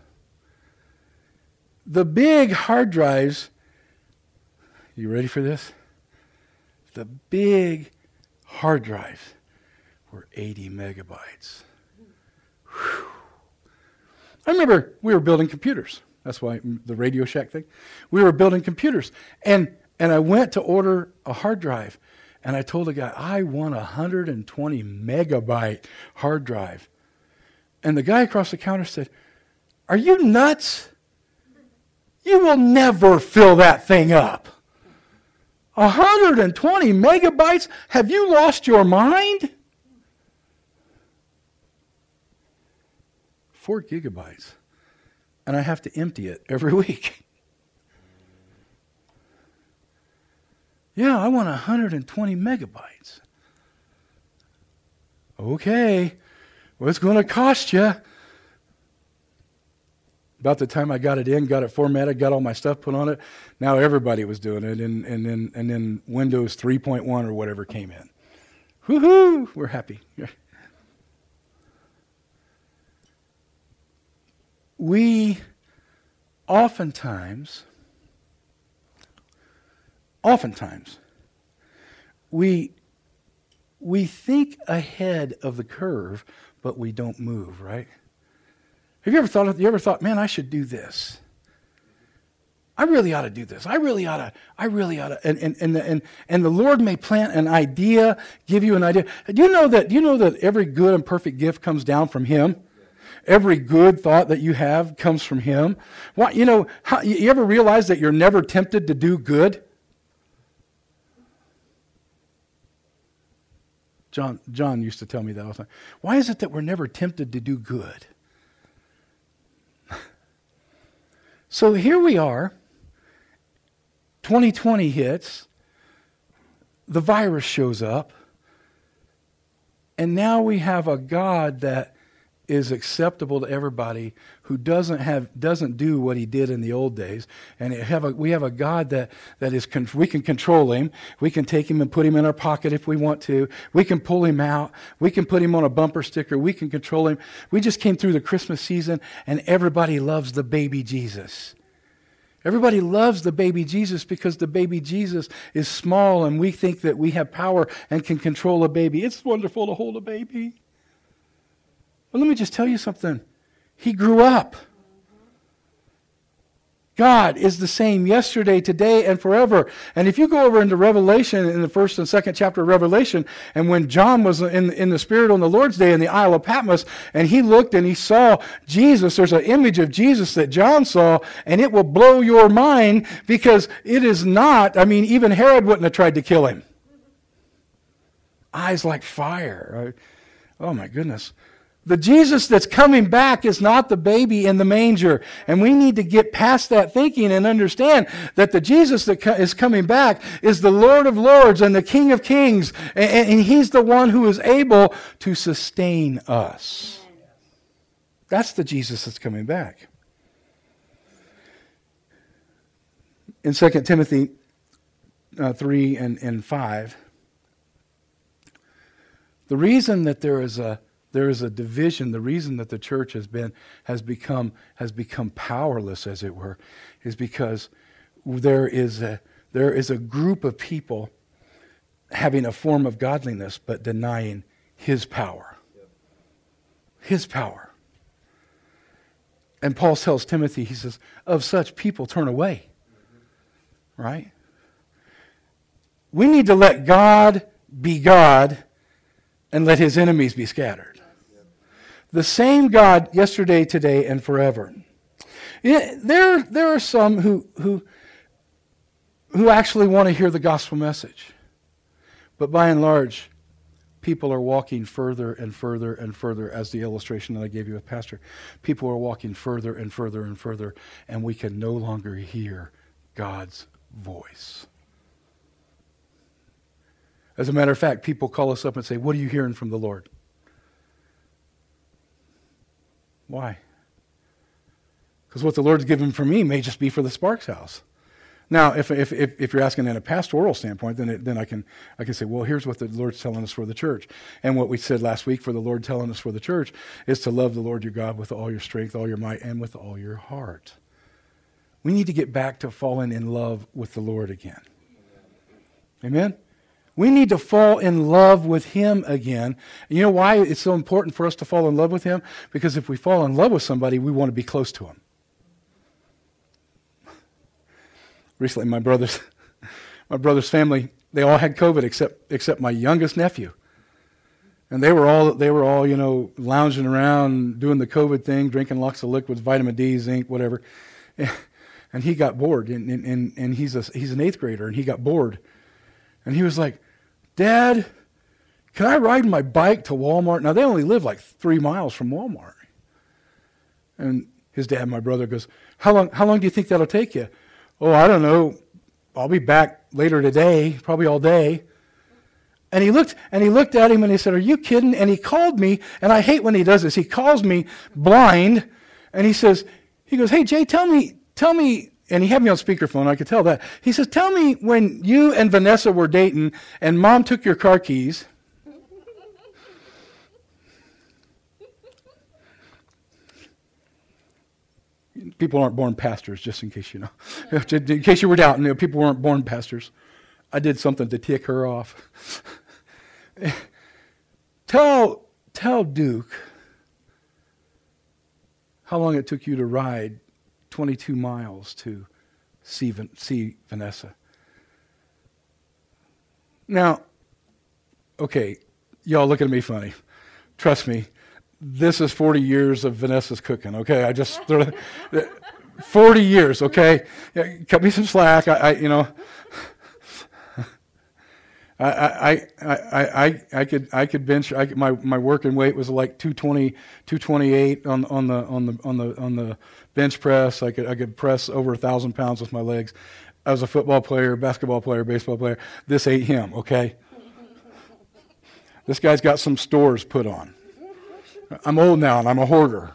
[SPEAKER 2] the big hard drives, you ready for this? The big hard drives were eighty megabytes. Whew. I remember we were building computers. That's why the Radio Shack thing. We were building computers. And, and I went to order a hard drive. And I told the guy, I want a one hundred twenty megabyte hard drive. And the guy across the counter said, are you nuts? You will never fill that thing up. one hundred twenty megabytes? Have you lost your mind? Four gigabytes. And I have to empty it every week. Yeah, I want one hundred twenty megabytes. Okay, well, it's going to cost you. About the time I got it in, got it formatted, got all my stuff put on it, now everybody was doing it, and, and then and then Windows three point one or whatever came in. Woohoo! We're happy. We oftentimes, oftentimes, we we think ahead of the curve, but we don't move, right? Have you ever thought, you ever thought, man, I should do this. I really ought to do this. I really ought to, I really ought to. And, and, and, the, and, and the Lord may plant an idea, give you an idea. Do you know that, do you know that every good and perfect gift comes down from Him? Every good thought that you have comes from Him. Why, you know, how, you ever realize that you're never tempted to do good? John, John used to tell me that all the time. Why is it that we're never tempted to do good? So here we are. twenty twenty hits. The virus shows up. And now we have a God that is acceptable to everybody, who doesn't have doesn't do what He did in the old days. And it have a, we have a God that, that is, con- we can control Him. We can take Him and put Him in our pocket if we want to. We can pull Him out. We can put Him on a bumper sticker. We can control Him. We just came through the Christmas season, and everybody loves the baby Jesus. Everybody loves the baby Jesus because the baby Jesus is small and we think that we have power and can control a baby. It's wonderful to hold a baby. But let me just tell you something. He grew up. God is the same yesterday, today, and forever. And if you go over into Revelation, in the first and second chapter of Revelation, and when John was in, in the Spirit on the Lord's day in the Isle of Patmos, and he looked and he saw Jesus, there's an image of Jesus that John saw, and it will blow your mind because it is not, I mean, even Herod wouldn't have tried to kill him. Eyes like fire. Oh my goodness. The Jesus that's coming back is not the baby in the manger. And we need to get past that thinking and understand that the Jesus that is coming back is the Lord of Lords and the King of Kings. And He's the one who is able to sustain us. That's the Jesus that's coming back. In Second Timothy uh, three and, and five, the reason that there is a There is a division. The reason that the church has been has become has become powerless, as it were, is because there is a there is a group of people having a form of godliness but denying His power. His power. And Paul tells Timothy, he says, of such people turn away. Right? We need to let God be God and let His enemies be scattered. The same God yesterday, today, and forever. Yeah, there, there are some who, who, who actually want to hear the gospel message. But by and large, people are walking further and further and further, as the illustration that I gave you with Pastor. People are walking further and further and further, and we can no longer hear God's voice. As a matter of fact, people call us up and say, what are you hearing from the Lord? Why? Because what the Lord's given for me may just be for the Sparks house. Now, if if if, if you're asking in a pastoral standpoint, then it, then I can I can say, well, here's what the Lord's telling us for the church, and what we said last week for the Lord telling us for the church is to love the Lord your God with all your strength, all your might, and with all your heart. We need to get back to falling in love with the Lord again. Amen. We need to fall in love with Him again. And you know why it's so important for us to fall in love with Him? Because if we fall in love with somebody, we want to be close to Him. Recently, my brother's, my brother's family, they all had COVID except except my youngest nephew. And they were all they were all, you know, lounging around, doing the COVID thing, drinking lots of liquids, vitamin D, zinc, whatever. And he got bored. And, and, and he's a, he's an eighth grader, and he got bored. And he was like, Dad, can I ride my bike to Walmart? Now, they only live like three miles from Walmart. And his dad, my brother, goes, how long, how long do you think that'll take you? Oh, I don't know. I'll be back later today, probably all day. And he looked and he looked at him and he said, are you kidding? And he called me, and I hate when he does this. He calls me blind, and he says, he goes, hey, Jay, tell me, tell me, and he had me on speakerphone, I could tell that. He says, tell me when you and Vanessa were dating and Mom took your car keys. People aren't born pastors, just in case you know. In case you were doubting, you know, people weren't born pastors. I did something to tick her off. tell, tell Duke how long it took you to ride twenty-two miles to see, see Vanessa. Now, okay, y'all looking at me funny. Trust me, this is forty years of Vanessa's cooking, okay? I just, forty years, okay? Yeah, cut me some slack, I, I you know. I, I, I, I, I could I could bench. I could, my my working weight was like two twenty, two twenty-eight on on the on the on the on the bench press. I could I could press over a thousand pounds with my legs. I was a football player, basketball player, baseball player. This ain't him, okay? This guy's got some stores put on. I'm old now and I'm a hoarder.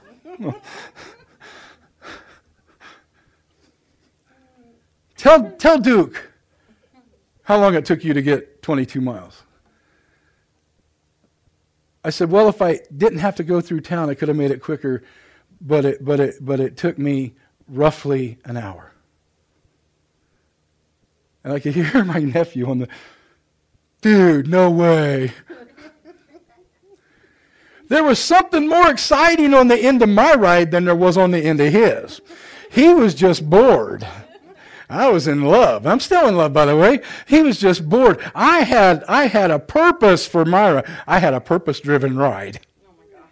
[SPEAKER 2] tell tell Duke how long it took you to get twenty-two miles. I said, well, if I didn't have to go through town, I could have made it quicker, but it but it but it took me roughly an hour. And I could hear my nephew on the, dude, no way. There was something more exciting on the end of my ride than there was on the end of his. He was just bored. I was in love. I'm still in love, by the way. He was just bored. I had I had a purpose for my ride. I had a purpose-driven ride.
[SPEAKER 3] Oh my gosh.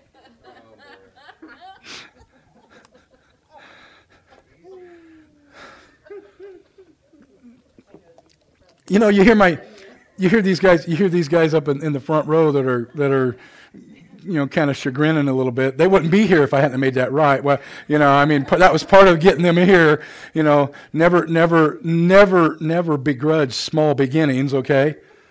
[SPEAKER 2] You know, you hear my, you hear these guys, you hear these guys up in, in the front row that are that are, you know, kind of chagrining a little bit. They wouldn't be here if I hadn't made that right. Well, you know, I mean, that was part of getting them here. You know, never, never, never, never begrudge small beginnings. Okay.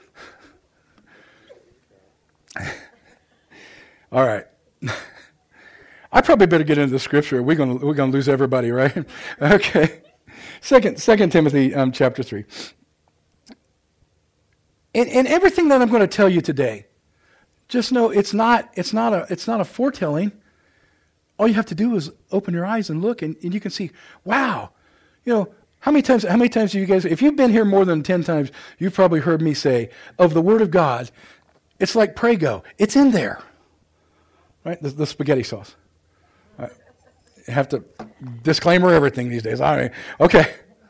[SPEAKER 2] All right. I probably better get into the scripture. We're gonna we're gonna lose everybody, right? Okay. Second Second Timothy um, chapter three. And, and everything that I'm going to tell you today, just know it's not it's not a it's not a foretelling. All you have to do is open your eyes and look, and, and you can see, wow, you know, how many times how many times have you guys, if you've been here more than ten times, you've probably heard me say of the Word of God, it's like Prego. It's in there. Right? The, the spaghetti sauce. I have to disclaimer everything these days. All right. Okay.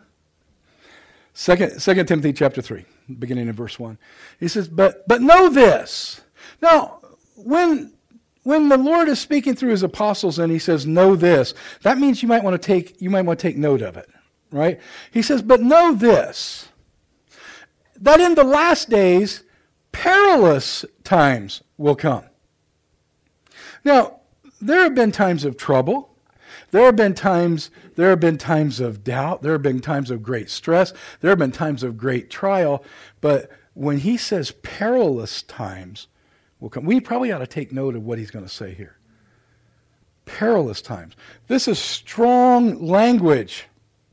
[SPEAKER 2] Second, Second Timothy chapter three, beginning in verse one. He says, but but know this. Now, when when the Lord is speaking through his apostles and he says, know this, that means you might want to take you might want to take note of it. Right? He says, but know this, that in the last days perilous times will come. Now, there have been times of trouble. There have been times, there have been times of doubt. There have been times of great stress. There have been times of great trial. But when he says perilous times will come, we probably ought to take note of what he's going to say here. Perilous times. This is strong language.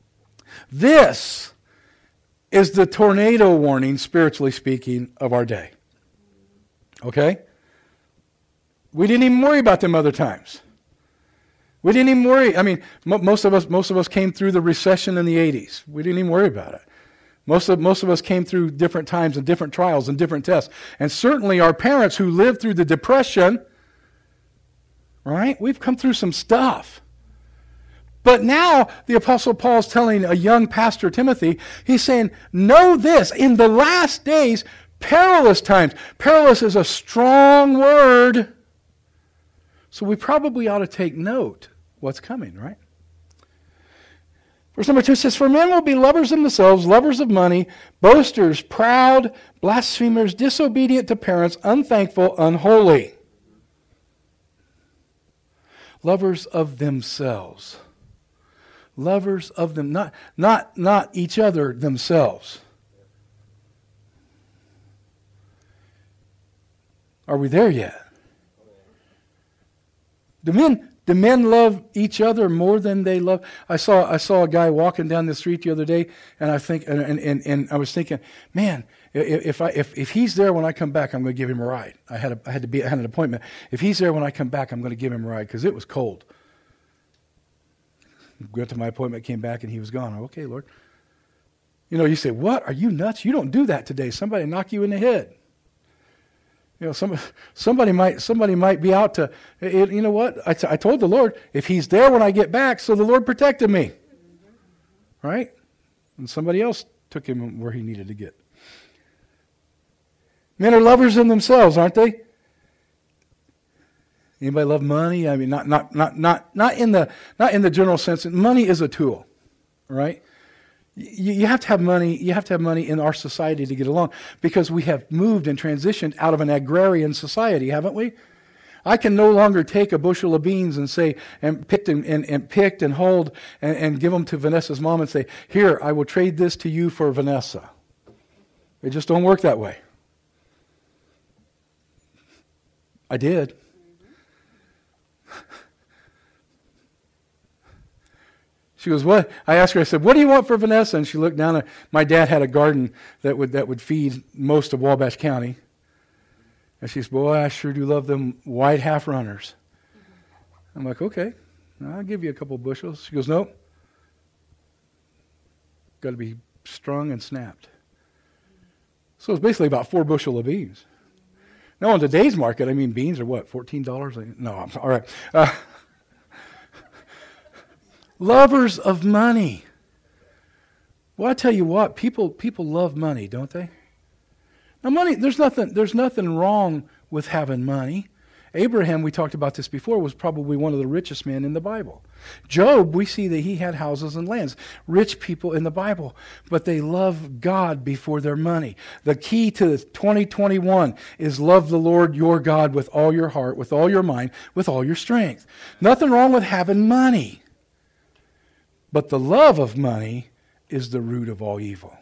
[SPEAKER 2] This is the tornado warning, spiritually speaking, of our day. Okay? We didn't even worry about them other times. We didn't even worry. I mean, mo- most of us, most of us came through the recession in the eighties. We didn't even worry about it. Most of most of us came through different times and different trials and different tests. And certainly our parents who lived through the Depression, right? We've come through some stuff. But now the Apostle Paul's telling a young pastor, Timothy, he's saying, know this, in the last days, perilous times. Perilous is a strong word. So we probably ought to take note what's coming, right? Verse number two says, for men will be lovers of themselves, lovers of money, boasters, proud, blasphemers, disobedient to parents, unthankful, unholy. Lovers of themselves. Lovers of them, not, not, not each other, themselves. Are we there yet? Do men, do men love each other more than they love? I saw I saw a guy walking down the street the other day, and I think and and, and I was thinking, man, if I if, if he's there when I come back, I'm going to give him a ride. I had a, I had to be I had an appointment. If he's there when I come back, I'm going to give him a ride because it was cold. Went to my appointment, came back, and he was gone. Okay, Lord. You know, you say, what? Are you nuts? You don't do that today. Somebody knock you in the head. You know, some, somebody might somebody might be out to, it, you know what? I, t- I told the Lord, if he's there when I get back, so the Lord protected me. Right? And somebody else took him where he needed to get. Men are lovers in themselves, aren't they? Anybody love money? I mean, not not not not not in the not in the general sense. Money is a tool, right? You, you have to have money. You have to have money in our society to get along because we have moved and transitioned out of an agrarian society, haven't we? I can no longer take a bushel of beans and say and picked and, and, and picked and hold and, and give them to Vanessa's mom and say, "Here, I will trade this to you for Vanessa." It just don't work that way. I did. She goes, what? I asked her, I said, what do you want for Vanessa? And she looked down at, my dad had a garden that would that would feed most of Wabash County. And she said, boy, I sure do love them white half runners. I'm like, okay, I'll give you a couple bushels. She goes, nope. Got to be strung and snapped. So it's basically about four bushel of beans. Now, on today's market, I mean, beans are what, fourteen dollars? No, I'm all right. Uh, lovers of money. Well, I tell you what, people people love money, don't they? Now, money, there's nothing there's nothing wrong with having money. Abraham, we talked about this before, was probably one of the richest men in the Bible. Job, we see that he had houses and lands. Rich people in the Bible, but they love God before their money. The key to twenty twenty-one is love the Lord your God with all your heart, with all your mind, with all your strength. Nothing wrong with having money. But the love of money is the root of all evil.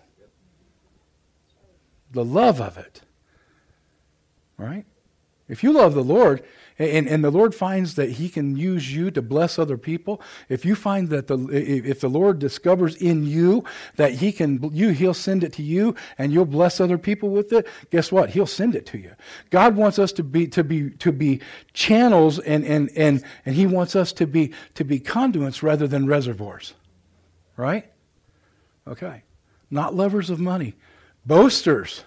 [SPEAKER 2] The love of it. Right? If you love the Lord, and, and the Lord finds that He can use you to bless other people, if you find that the if the Lord discovers in you that He can you He'll send it to you and you'll bless other people with it, guess what? He'll send it to you. God wants us to be to be to be channels, and and and, and He wants us to be to be conduits rather than reservoirs. Right? Okay. Not lovers of money. Boasters.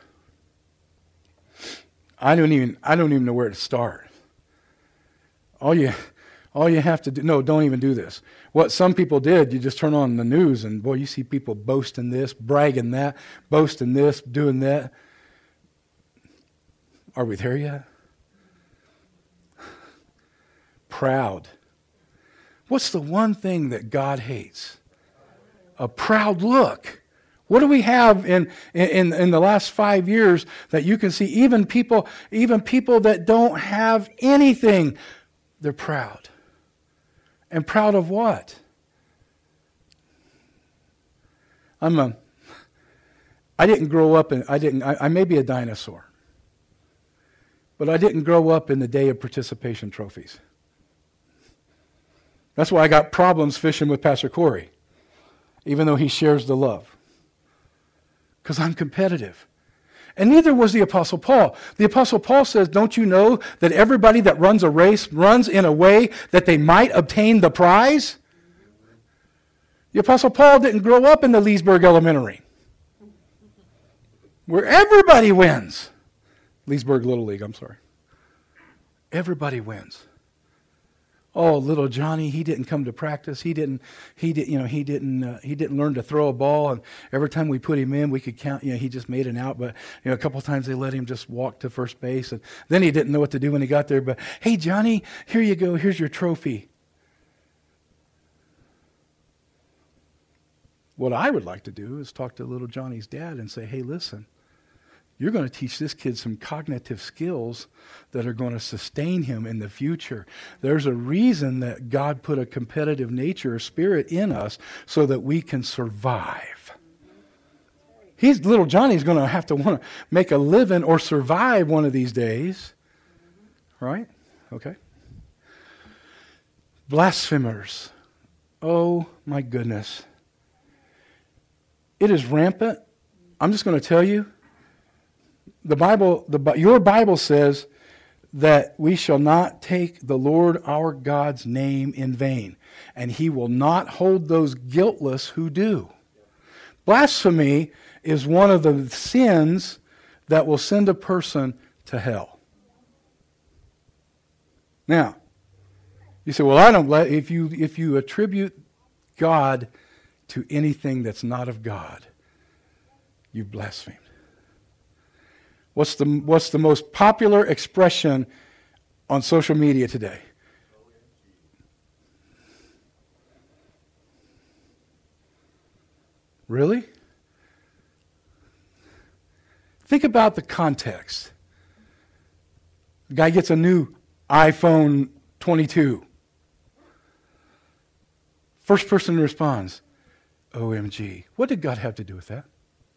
[SPEAKER 2] I don't even I don't even know where to start. All you all you have to do no, don't even do this. What some people did, you just turn on the news and boy, you see people boasting this, bragging that, boasting this, doing that. Are we there yet? Proud. What's the one thing that God hates? A proud look. What do we have in, in, in the last five years that you can see even people, even people that don't have anything, they're proud. And proud of what? I'm a, I didn't grow up in, I didn't, I, I may be a dinosaur, but I didn't grow up in the day of participation trophies. That's why I got problems fishing with Pastor Corey, even though he shares the love. Because I'm competitive. And neither was the Apostle Paul. The Apostle Paul says, don't you know that everybody that runs a race runs in a way that they might obtain the prize? The Apostle Paul didn't grow up in the Leesburg Elementary, where everybody wins. Leesburg Little League, I'm sorry. Everybody wins. Oh, little Johnny, he didn't come to practice. He didn't. He did. You know, he didn't. Uh, he didn't learn to throw a ball. And every time we put him in, we could count. You know, he just made an out. But you know, a couple of times they let him just walk to first base, and then he didn't know what to do when he got there. But hey, Johnny, here you go. Here's your trophy. What I would like to do is talk to little Johnny's dad and say, hey, listen. You're going to teach this kid some cognitive skills that are going to sustain him in the future. There's a reason that God put a competitive nature or spirit in us so that we can survive. He's little Johnny's going to have to want to make a living or survive one of these days. Right? Okay. Blasphemers. Oh my goodness. It is rampant. I'm just going to tell you. The Bible, the, your Bible says that we shall not take the Lord our God's name in vain, and He will not hold those guiltless who do. Blasphemy is one of the sins that will send a person to hell. Now, you say, well, I don't let, if you if you attribute God to anything that's not of God, you've blasphemed. What's the what's the most popular expression on social media today? Really? Think about the context. The guy gets a new iPhone twenty-two. First person responds, O M G. What did God have to do with that?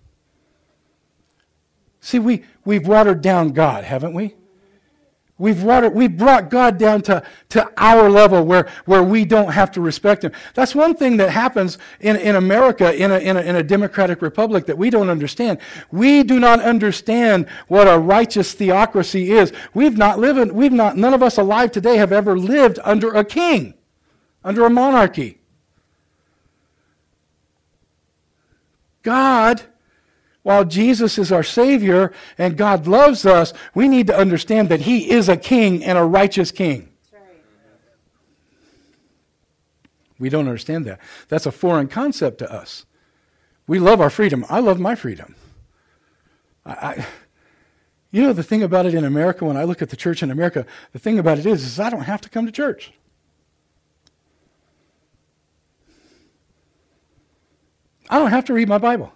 [SPEAKER 2] See, we, we've watered down God, haven't we? We've watered, we've brought God down to, to our level where, where we don't have to respect Him. That's one thing that happens in, in America, in a, in, a, in a democratic republic that we don't understand. We do not understand what a righteous theocracy is. We've not lived, we've not, none of us alive today have ever lived under a king, under a monarchy. God, while Jesus is our Savior and God loves us, we need to understand that He is a king and a righteous king. That's right. We don't understand that. That's a foreign concept to us. We love our freedom. I love my freedom. I, I, you know, the thing about it in America, when I look at the church in America, the thing about it is, is I don't have to come to church. I don't have to read my Bible.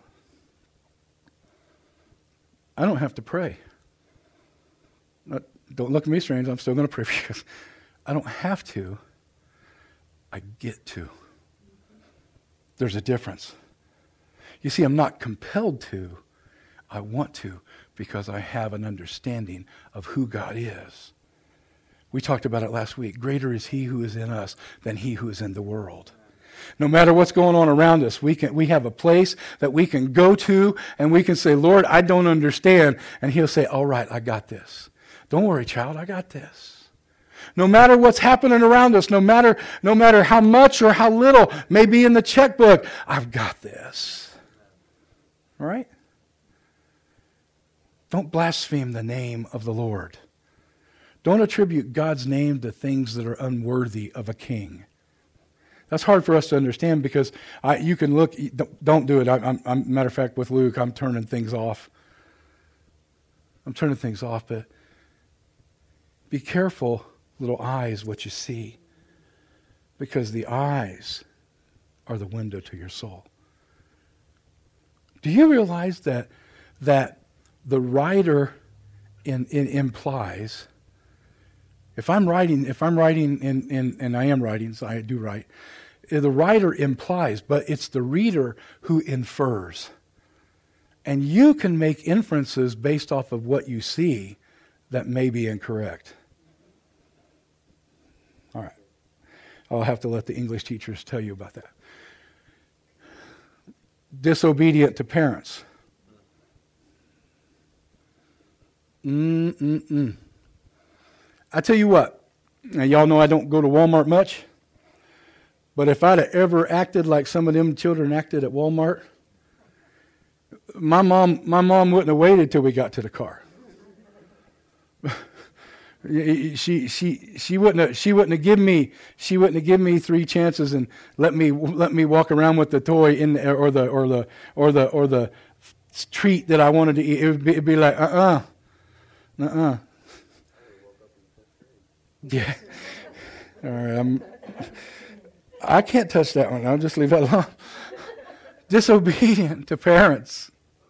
[SPEAKER 2] I don't have to pray. Not, don't look at me strange. I'm still going to pray for you. I don't have to. I get to. There's a difference. You see, I'm not compelled to. I want to because I have an understanding of who God is. We talked about it last week. Greater is He who is in us than he who is in the world. No matter what's going on around us, we can we have a place that we can go to and we can say, Lord, I don't understand. And He'll say, all right, I got this. Don't worry, child, I got this. No matter what's happening around us, no matter, no matter how much or how little may be in the checkbook, I've got this. All right? Don't blaspheme the name of the Lord. Don't attribute God's name to things that are unworthy of a king. That's hard for us to understand because I, you can look, don't do it. I, I'm, I'm, matter of fact, with Luke, I'm turning things off. I'm turning things off, but be careful, little eyes, what you see. Because the eyes are the window to your soul. Do you realize that that the writer in, in implies, if I'm writing, if I'm writing in, in, and I am writing, so I do write, the writer implies, but it's the reader who infers. And you can make inferences based off of what you see that may be incorrect. All right. I'll have to let the English teachers tell you about that. Disobedient to parents. Mm-mm-mm. I tell you what, now y'all know I don't go to Walmart much, but if I'd have ever acted like some of them children acted at Walmart, my mom, my mom wouldn't have waited till we got to the car. she, she, she wouldn't have, she wouldn't have given me, she wouldn't have given me three chances and let me, let me walk around with the toy in the, or the, or the, or the, or the treat that I wanted to eat. It would be, it'd be like, uh-uh, uh-uh. Yeah. All right. I'm, I can't touch that one. I'll just leave that alone. Disobedient to parents.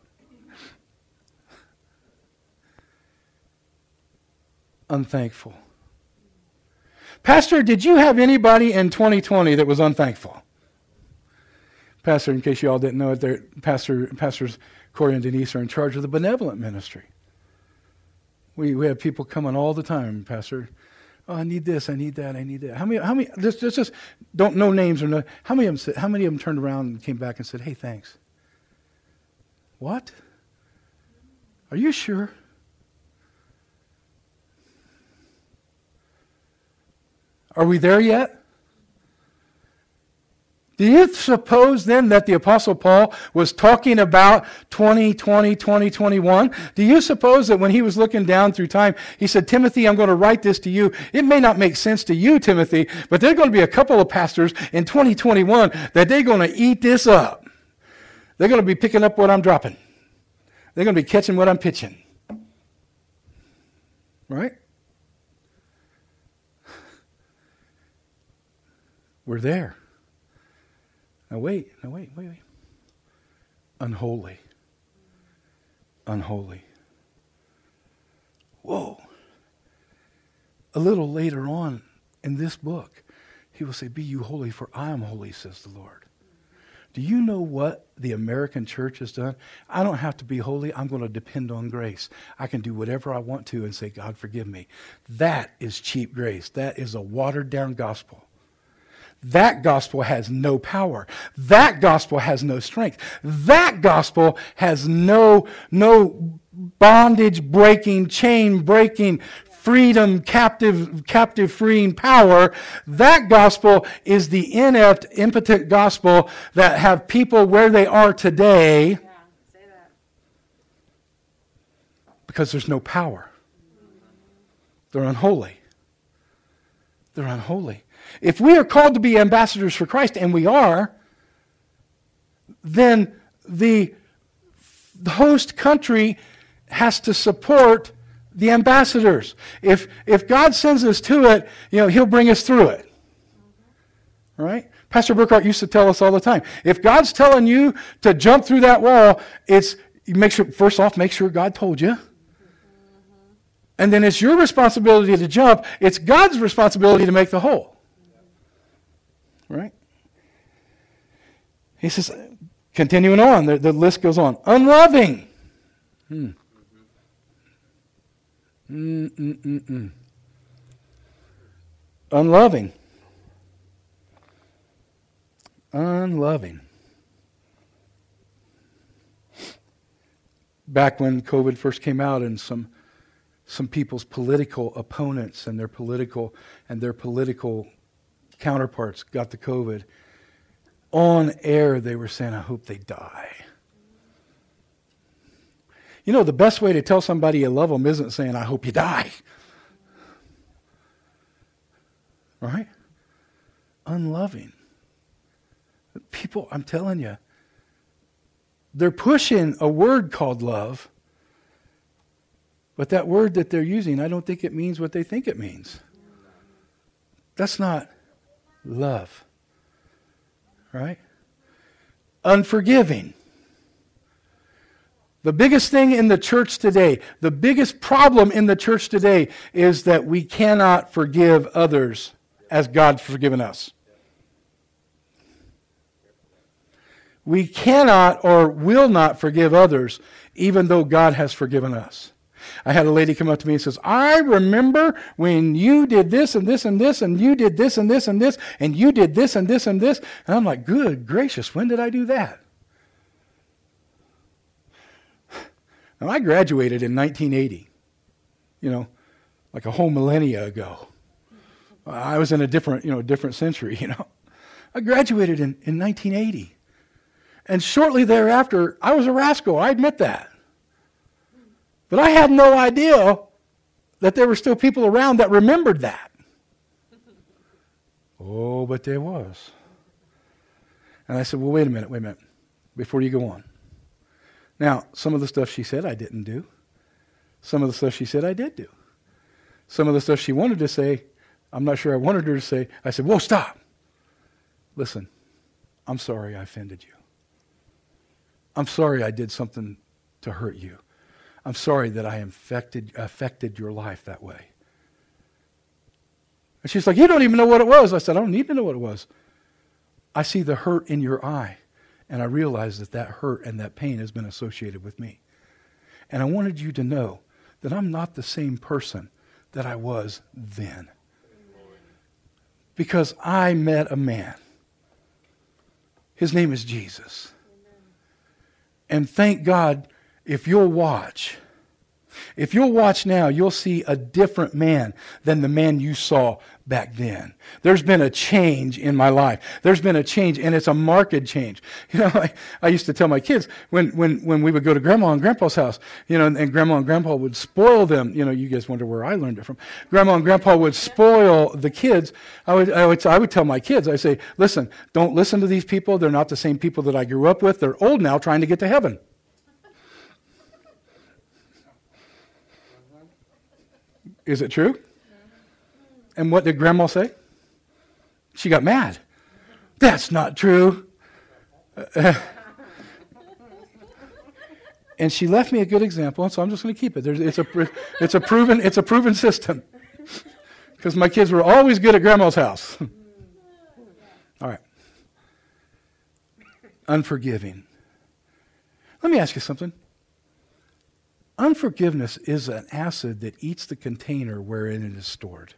[SPEAKER 2] Unthankful. Pastor, did you have anybody in twenty twenty that was unthankful? Pastor, in case you all didn't know it, Pastor, Pastors Corey and Denise are in charge of the benevolent ministry. We we have people coming all the time, Pastor. Oh, I need this, I need that, I need that. How many? How many? Just, just, just don't know names or no. How many of them? Said, how many of them turned around and came back and said, "Hey, thanks." What? Are you sure? Are we there yet? Do you suppose then that the Apostle Paul was talking about twenty twenty, twenty twenty-one? Do you suppose that when he was looking down through time, he said, Timothy, I'm going to write this to you. It may not make sense to you, Timothy, but there are going to be a couple of pastors in twenty twenty-one that they're going to eat this up. They're going to be picking up what I'm dropping. They're going to be catching what I'm pitching. Right? We're there. Now wait, now wait, wait, wait. Unholy. Unholy. Whoa. A little later on in this book, he will say, be you holy, for I am holy, says the Lord. Do you know what the American church has done? I don't have to be holy. I'm going to depend on grace. I can do whatever I want to and say, God, forgive me. That is cheap grace. That is a watered down gospel. That gospel has no power. That gospel has no strength. That gospel has no, no bondage breaking, chain breaking, freedom, captive, captive freeing power. That gospel is the inept, impotent gospel that have people where they are today.
[SPEAKER 3] Yeah, say that.
[SPEAKER 2] Because there's no power. They're unholy. They're unholy. If we are called to be ambassadors for Christ, and we are, then the host country has to support the ambassadors. If if God sends us to it, you know, He'll bring us through it. All right? Pastor Burkhart used to tell us all the time, if God's telling you to jump through that wall, it's you make sure first off, make sure God told you. And then it's your responsibility to jump. It's God's responsibility to make the hole. Right? He says, continuing on, the, the list goes on. Unloving. Hmm. Mm-mm-mm-mm. Unloving. Unloving. Back when COVID first came out and some some people's political opponents and their political and their political counterparts got the COVID, on air they were saying, I hope they die. You know, the best way to tell somebody you love them isn't saying, I hope you die. Right? Unloving. People, I'm telling you, they're pushing a word called love, but that word that they're using, I don't think it means what they think it means. That's not love. Right? Unforgiving. The biggest thing in the church today, the biggest problem in the church today is that we cannot forgive others as God's forgiven us. We cannot or will not forgive others even though God has forgiven us. I had a lady come up to me and says, I remember when you did this and this and this and you did this and this and this and you did this and this and this. And I'm like, good gracious, when did I do that? Now, I graduated in nineteen eighty, you know, like a whole millennia ago. I was in a different, you know, different century, you know. I graduated in, in nineteen eighty. And shortly thereafter, I was a rascal. I admit that. But I had no idea that there were still people around that remembered that. Oh, but there was. And I said, well, wait a minute, wait a minute, before you go on. Now, some of the stuff she said I didn't do. Some of the stuff she said I did do. Some of the stuff she wanted to say, I'm not sure I wanted her to say. I said, whoa, stop. Listen, I'm sorry I offended you. I'm sorry I did something to hurt you. I'm sorry that I affected, affected your life that way. And she's like, you don't even know what it was. I said, I don't need to know what it was. I see the hurt in your eye, and I realize that that hurt and that pain has been associated with me. And I wanted you to know that I'm not the same person that I was then. Because I met a man. His name is Jesus. And thank God, if you'll watch, if you'll watch now, you'll see a different man than the man you saw back then. There's been a change in my life. There's been a change, and it's a marked change. You know, I, I used to tell my kids, when, when, when we would go to Grandma and Grandpa's house, you know, and, and Grandma and Grandpa would spoil them. You know, you guys wonder where I learned it from. Grandma and Grandpa would spoil the kids. I would, I would, I would tell my kids, I say, listen, don't listen to these people. They're not the same people that I grew up with. They're old now trying to get to heaven. Is it true? And what did Grandma say? She got mad. That's not true. Uh, and she left me a good example, and so I'm just going to keep it. There's, it's a, it's a proven, it's a proven system. Because my kids were always good at Grandma's house. All right. Unforgiving. Let me ask you something. Unforgiveness is an acid that eats the container wherein it is stored.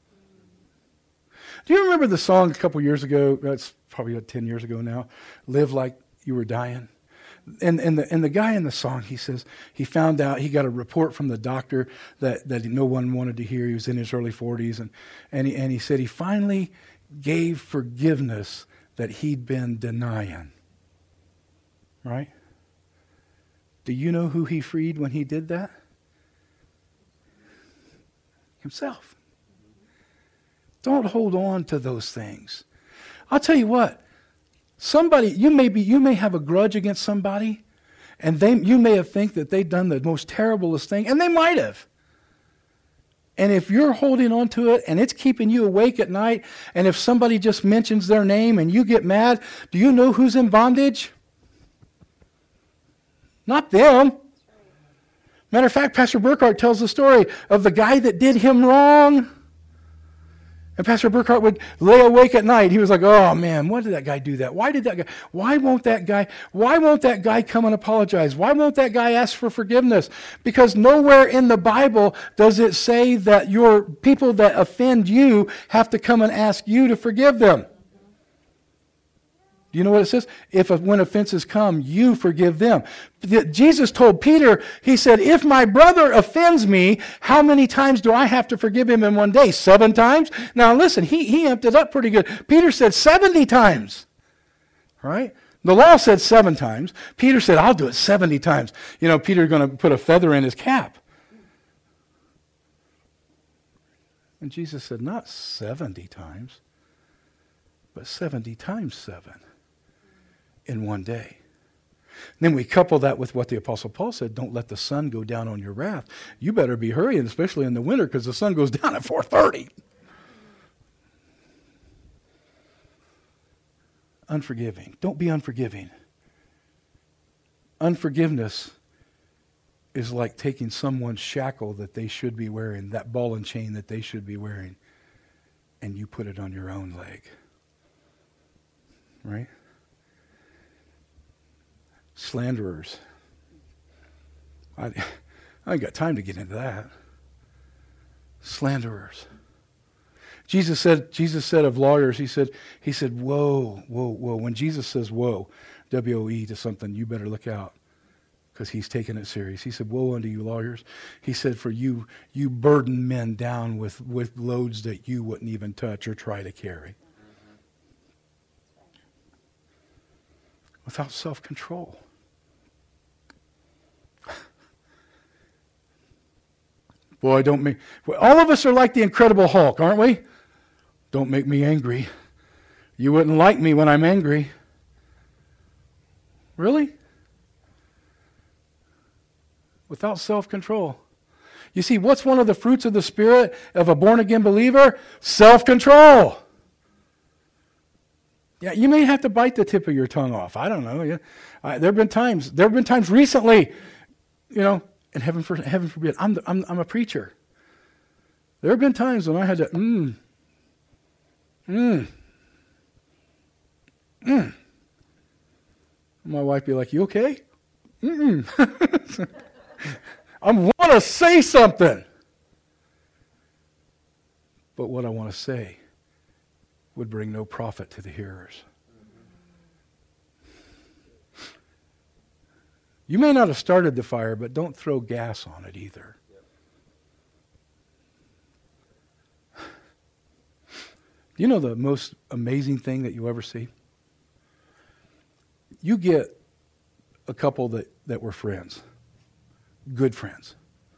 [SPEAKER 2] Do you remember the song a couple years ago? That's probably about ten years ago now. Live Like You Were Dying. and, and, the, and the guy in the song, he says, he found out, he got a report from the doctor that, that no one wanted to hear. He was in his early forties. And, and, he, and he said he finally gave forgiveness that he'd been denying. Right? Do you know who he freed when he did that? Himself. Don't hold on to those things. I'll tell you what. Somebody, you may be, you may have a grudge against somebody, and they, you may have think that they've done the most terriblest thing, and they might have. And if you're holding on to it, and it's keeping you awake at night, and if somebody just mentions their name and you get mad, do you know who's in bondage? Not them. Matter of fact, Pastor Burkhart tells the story of the guy that did him wrong. And Pastor Burkhart would lay awake at night. He was like, oh man, why did that guy do that? Why did that guy, why won't that guy, why won't that guy come and apologize? Why won't that guy ask for forgiveness? Because nowhere in the Bible does it say that your people that offend you have to come and ask you to forgive them. Do you know what it says? If when offenses come, you forgive them. Jesus told Peter, he said, if my brother offends me, how many times do I have to forgive him in one day? Seven times? Now listen, he, he amped it up pretty good. Peter said seventy times. Right? The law said seven times. Peter said, I'll do it seventy times. You know, Peter's going to put a feather in his cap. And Jesus said, not seventy times, but seventy times seven. In one day. Then we couple that with what the Apostle Paul said, don't let the sun go down on your wrath. You better be hurrying, especially in the winter, because the sun goes down at four thirty. Unforgiving. Don't be unforgiving. Unforgiveness is like taking someone's shackle that they should be wearing, that ball and chain that they should be wearing, and you put it on your own leg. Right? Slanderers. I, I ain't got time to get into that. Slanderers. Jesus said, Jesus said of lawyers, he said, he said, whoa, whoa, whoa. When Jesus says whoa, W O E to something, you better look out, because he's taking it serious. He said, woe unto you lawyers. He said, for you, you burden men down with, with loads that you wouldn't even touch or try to carry. Without self-control. Boy, don't make... All of us are like the Incredible Hulk, aren't we? Don't make me angry. You wouldn't like me when I'm angry. Really? Without self-control. You see, what's one of the fruits of the Spirit of a born-again believer? Self-control. Yeah, you may have to bite the tip of your tongue off. I don't know. Yeah, uh, there have been times. There have been times recently, you know, and heaven, for, heaven forbid, I'm, the, I'm I'm a preacher. There have been times when I had to, mm, mm, mm. My wife be like, "You okay?" Mm-mm. I want to say something, but what I want to say would bring no profit to the hearers. You may not have started the fire, but don't throw gas on it either. You know the most amazing thing that you ever see? You get a couple that, that were friends, good friends,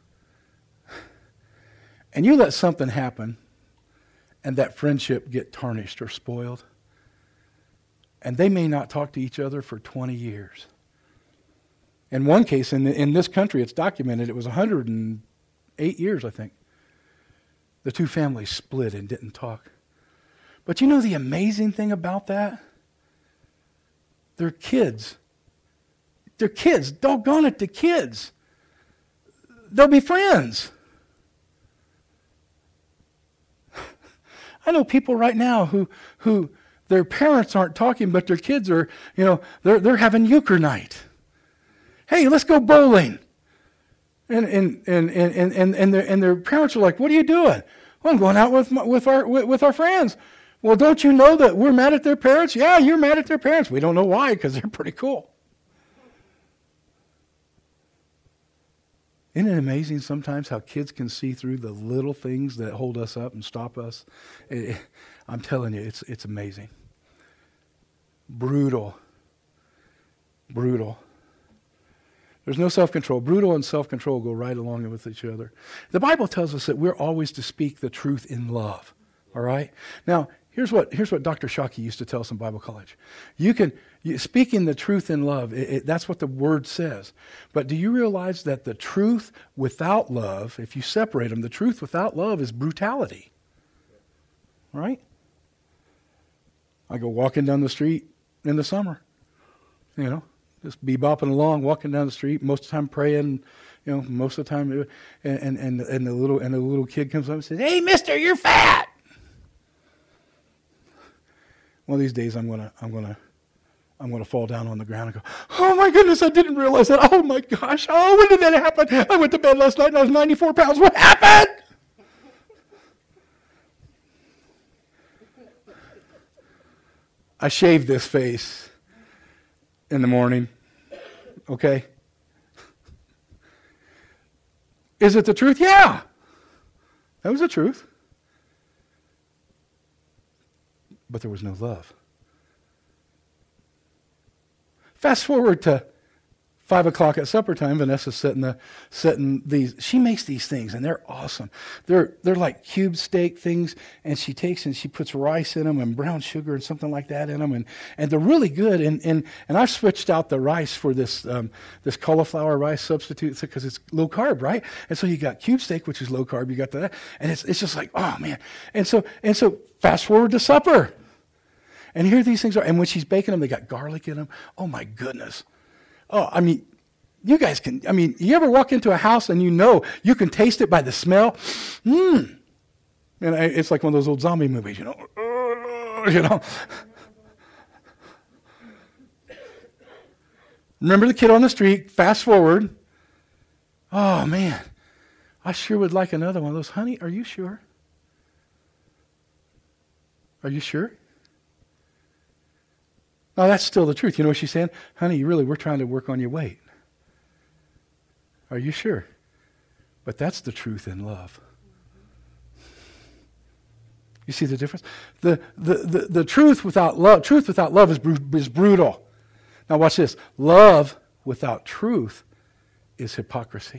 [SPEAKER 2] and you let something happen and that friendship get tarnished or spoiled, and they may not talk to each other for twenty years. In one case, in, the, in this country, it's documented, it was one hundred eight years, I think. The two families split and didn't talk. But you know the amazing thing about that? They're kids. They're kids. Doggone it, the kids. They'll be friends. I know people right now who who their parents aren't talking, but their kids are, you know, they're they're having euchre night. Hey, let's go bowling. And and and and and and their and their parents are like, "What are you doing?" "Well, I'm going out with my, with our with, with our friends." "Well, don't you know that we're mad at their parents?" "Yeah, you're mad at their parents." "We don't know why, because they're pretty cool." Isn't it amazing sometimes how kids can see through the little things that hold us up and stop us? It, it, I'm telling you, it's it's amazing. Brutal. Brutal. There's no self-control. Brutal and self-control go right along with each other. The Bible tells us that we're always to speak the truth in love. All right? Now, here's what here's what Doctor Shockey used to tell us in Bible college. You can, you, speaking the truth in love, it, it, that's what the word says. But do you realize that the truth without love, if you separate them, the truth without love is brutality. Right? I go walking down the street in the summer, you know. Just bebopping along, walking down the street, most of the time praying, you know, most of the time, and and and, and the little and the little kid comes up and says, "Hey, Mister, you're fat." One of these days, I'm gonna I'm gonna I'm gonna fall down on the ground and go, "Oh my goodness, I didn't realize that. Oh my gosh, oh when did that happen? I went to bed last night and I was ninety-four pounds. What happened?" I shaved this face in the morning. Okay? Is it the truth? Yeah. That was the truth. But there was no love. Fast forward to Five o'clock at supper time, Vanessa's setting the setting these. She makes these things, and they're awesome. They're they're like cube steak things, and she takes and she puts rice in them and brown sugar and something like that in them, and, and they're really good. And and and I've switched out the rice for this um, this cauliflower rice substitute because it's low carb, right? And so you got cube steak, which is low carb. You got that, and it's it's just like, oh man. And so and so fast forward to supper, and here these things are. And when she's baking them, they got garlic in them. Oh my goodness. Oh, I mean, you guys can, I mean, you ever walk into a house and you know, you can taste it by the smell? Mmm. And I, it's like one of those old zombie movies, you know. Uh, you know. Remember the kid on the street, fast forward. Oh, man. I sure would like another one of those. Honey, are you sure? Are you sure? No, that's still the truth. You know what she's saying? Honey, you really, we're trying to work on your weight. Are you sure? But that's the truth in love. You see the difference? The the the, the truth without love, truth without love is, bru- is brutal. Now watch this. Love without truth is hypocrisy.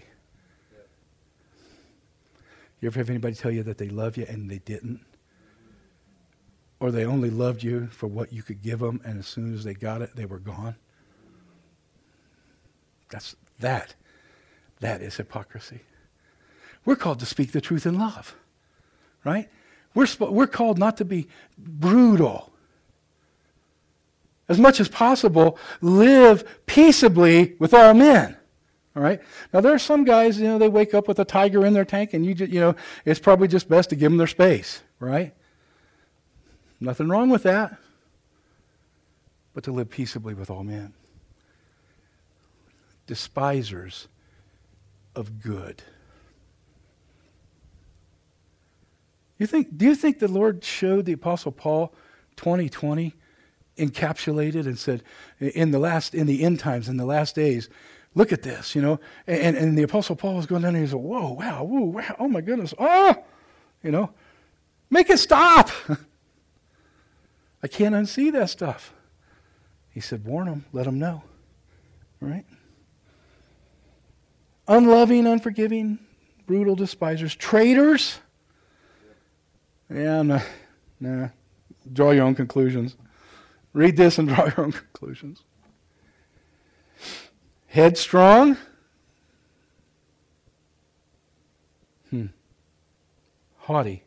[SPEAKER 2] You ever have anybody tell you that they love you and they didn't? Or they only loved you for what you could give them, and as soon as they got it, they were gone? That's that. That is hypocrisy. We're called to speak the truth in love, right? We're sp- we're called not to be brutal. As much as possible, live peaceably with all men. All right. Now there are some guys, you know, they wake up with a tiger in their tank, and you just, you know, it's probably just best to give them their space, right? Nothing wrong with that. But to live peaceably with all men. Despisers of good. You think? Do you think the Lord showed the Apostle Paul twenty twenty encapsulated and said, in the last, in the end times, in the last days, look at this, you know? And, and the Apostle Paul was going down there and he said, whoa, wow, whoa, wow, oh my goodness, oh, you know, make it stop. I can't unsee that stuff. He said, warn them, let them know. Right? Unloving, unforgiving, brutal despisers, traitors. Yeah, I'm not, nah. Draw your own conclusions. Read this and draw your own conclusions. Headstrong. Hmm. Haughty.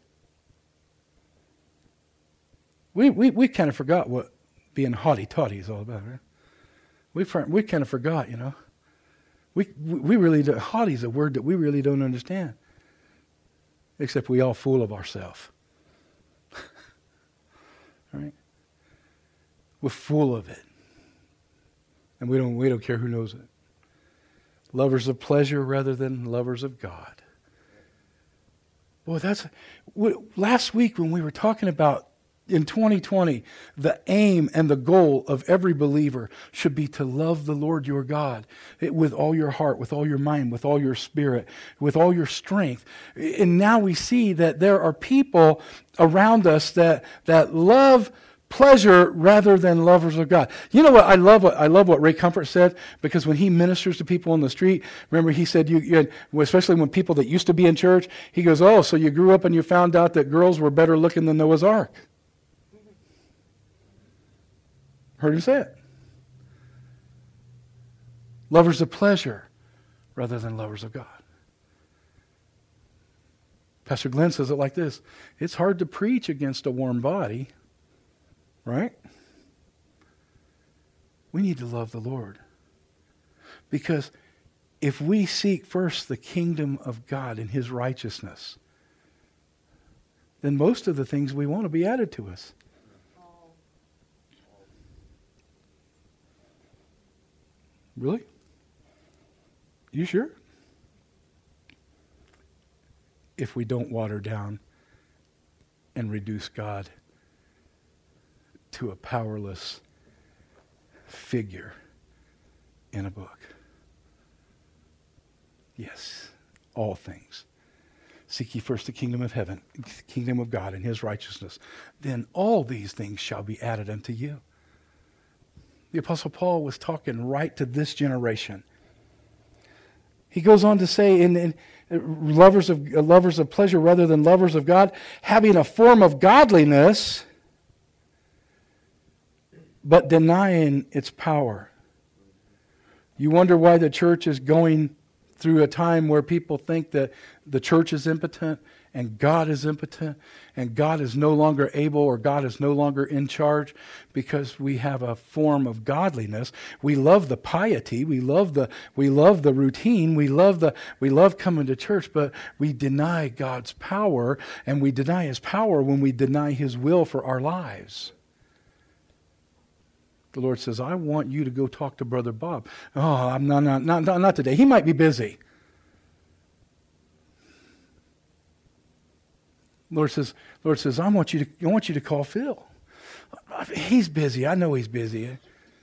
[SPEAKER 2] We, we we kind of forgot what being haughty-taughty is all about, right? We we kind of forgot, you know. We we really do, haughty is a word that we really don't understand. Except we all full of ourselves. All right? We're full of it. And we don't we don't care who knows it. Lovers of pleasure rather than lovers of God. Boy, that's last week when we were talking about in twenty twenty, the aim and the goal of every believer should be to love the Lord your God with all your heart, with all your mind, with all your spirit, with all your strength. And now we see that there are people around us that, that love pleasure rather than lovers of God. You know what? I love what I love what Ray Comfort said, because when he ministers to people on the street, remember he said, you, you had, especially when people that used to be in church, he goes, oh, so you grew up and you found out that girls were better looking than Noah's Ark. Heard him say it. Lovers of pleasure rather than lovers of God. Pastor Glenn says it like this: it's hard to preach against a warm body, right? We need to love the Lord. Because if we seek first the kingdom of God and His righteousness, then most of the things we want to be added to us. Really? You sure? If we don't water down and reduce God to a powerless figure in a book. Yes, all things. Seek ye first the kingdom of heaven, the kingdom of God and His righteousness. Then all these things shall be added unto you. The Apostle Paul was talking right to this generation. He goes on to say, in, in lovers of uh, lovers of pleasure rather than lovers of God, having a form of godliness, but denying its power. You wonder why the church is going through a time where people think that the church is impotent and God is impotent and God is no longer able or God is no longer in charge, because we have a form of godliness. We love the piety, we love the we love the routine, we love the we love coming to church, but we deny God's power, and we deny His power when we deny His will for our lives. The Lord says, I want you to go talk to Brother Bob. Oh, I'm not, not, not, not today. He might be busy. Lord says, Lord says, I want you to, I want you to call Phil. He's busy. I know he's busy.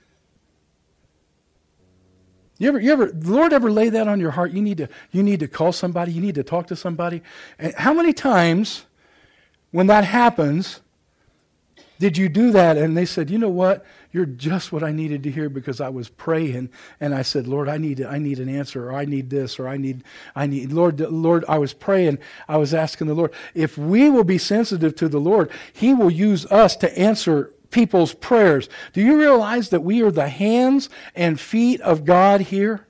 [SPEAKER 2] You ever, you ever, the Lord ever lay that on your heart? You need to, you need to call somebody. You need to talk to somebody. And how many times, when that happens, did you do that? And they said, you know what? You're just what I needed to hear, because I was praying and I said, Lord, I need I need an answer, or I need this, or I need I need Lord Lord I was praying, I was asking the Lord. If we will be sensitive to the Lord, He will use us to answer people's prayers. Do you realize that we are the hands and feet of God here?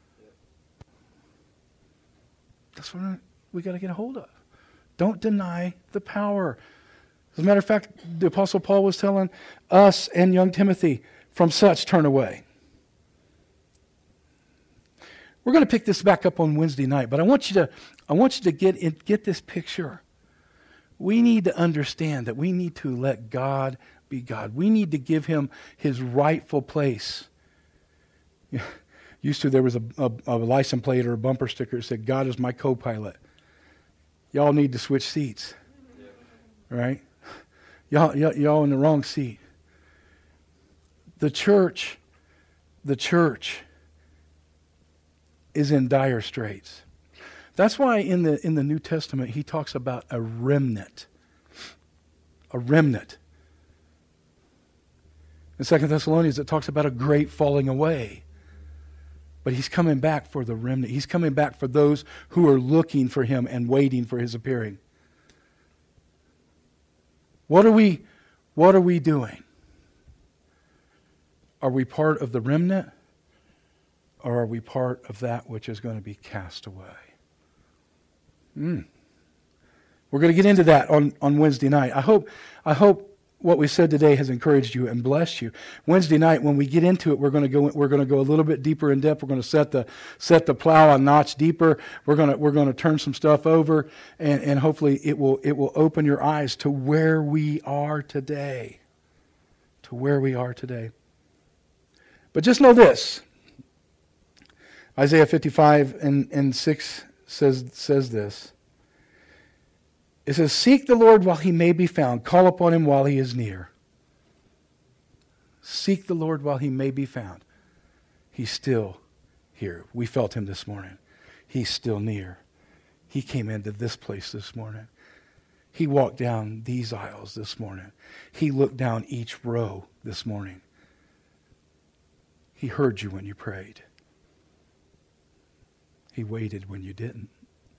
[SPEAKER 2] That's what we got to get a hold of. Don't deny the power. As a matter of fact, the Apostle Paul was telling us and young Timothy, from such turn away. We're going to pick this back up on Wednesday night, but I want you to, I want you to get in, get this picture. We need to understand that we need to let God be God. We need to give Him His rightful place. Used to, there was a, a, a license plate or a bumper sticker that said, God is my co-pilot. Y'all need to switch seats. Right? Y'all, y'all, y'all in the wrong seat. The church, the church is in dire straits. That's why in the in the New Testament He talks about a remnant. A remnant. In Second Thessalonians it talks about a great falling away. But He's coming back for the remnant. He's coming back for those who are looking for Him and waiting for His appearing. What are we, what are we doing? Are we part of the remnant, or are we part of that which is going to be cast away? Mm. We're going to get into that on, on Wednesday night. I hope, I hope what we said today has encouraged you and blessed you. Wednesday night, when we get into it, we're going to go. We're going to go a little bit deeper in depth. We're going to set the set the plow a notch deeper. We're going to we're going to turn some stuff over, and, and hopefully it will it will open your eyes to where we are today. To where we are today. But just know this. Isaiah fifty-five and, and six says says this. It says, seek the Lord while he may be found. Call upon him while he is near. Seek the Lord while he may be found. He's still here. We felt him this morning. He's still near. He came into this place this morning. He walked down these aisles this morning. He looked down each row this morning. He heard you when you prayed. He waited when you didn't.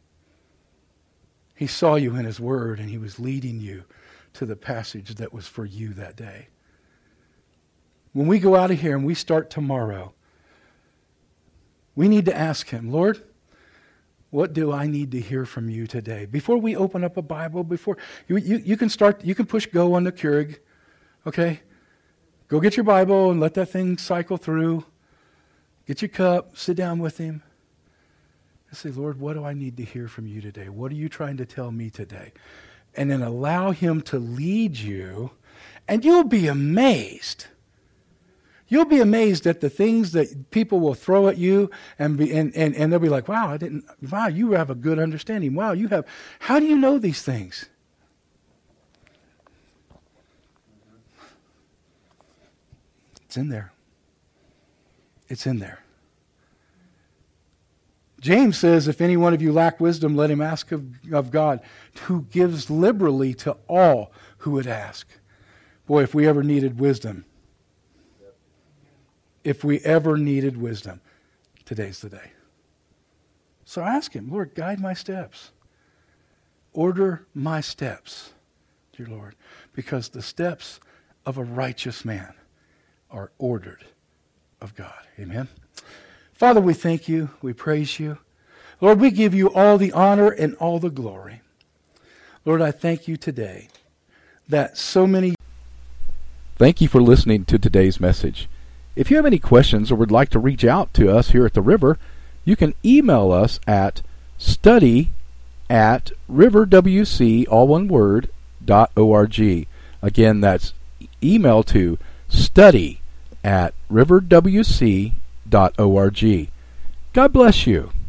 [SPEAKER 2] He saw you in his word, and he was leading you to the passage that was for you that day. When we go out of here and we start tomorrow, we need to ask him, Lord, what do I need to hear from you today? Before we open up a Bible, before you, you, you can start, you can push go on the Keurig, okay? Go get your Bible and let that thing cycle through. Get your cup, sit down with him. And say, Lord, what do I need to hear from you today? What are you trying to tell me today? And then allow him to lead you, and you'll be amazed. You'll be amazed at the things that people will throw at you, and be, and, and, and they'll be like, wow, I didn't, wow, you have a good understanding. Wow, you have, how do you know these things? It's in there. It's in there. James says, if any one of you lack wisdom, let him ask of, of God, who gives liberally to all who would ask. Boy, if we ever needed wisdom, if we ever needed wisdom, today's the day. So ask him, Lord, guide my steps. Order my steps, dear Lord, because the steps of a righteous man are ordered of God. Amen. Father, we thank you. We praise you. Lord, we give you all the honor and all the glory. Lord, I thank you today that so many...
[SPEAKER 1] Thank you for listening to today's message. If you have any questions or would like to reach out to us here at the River, you can email us at study at riverwc, all one word, dot org. Again, that's email to study at riverwc dot org. God bless you.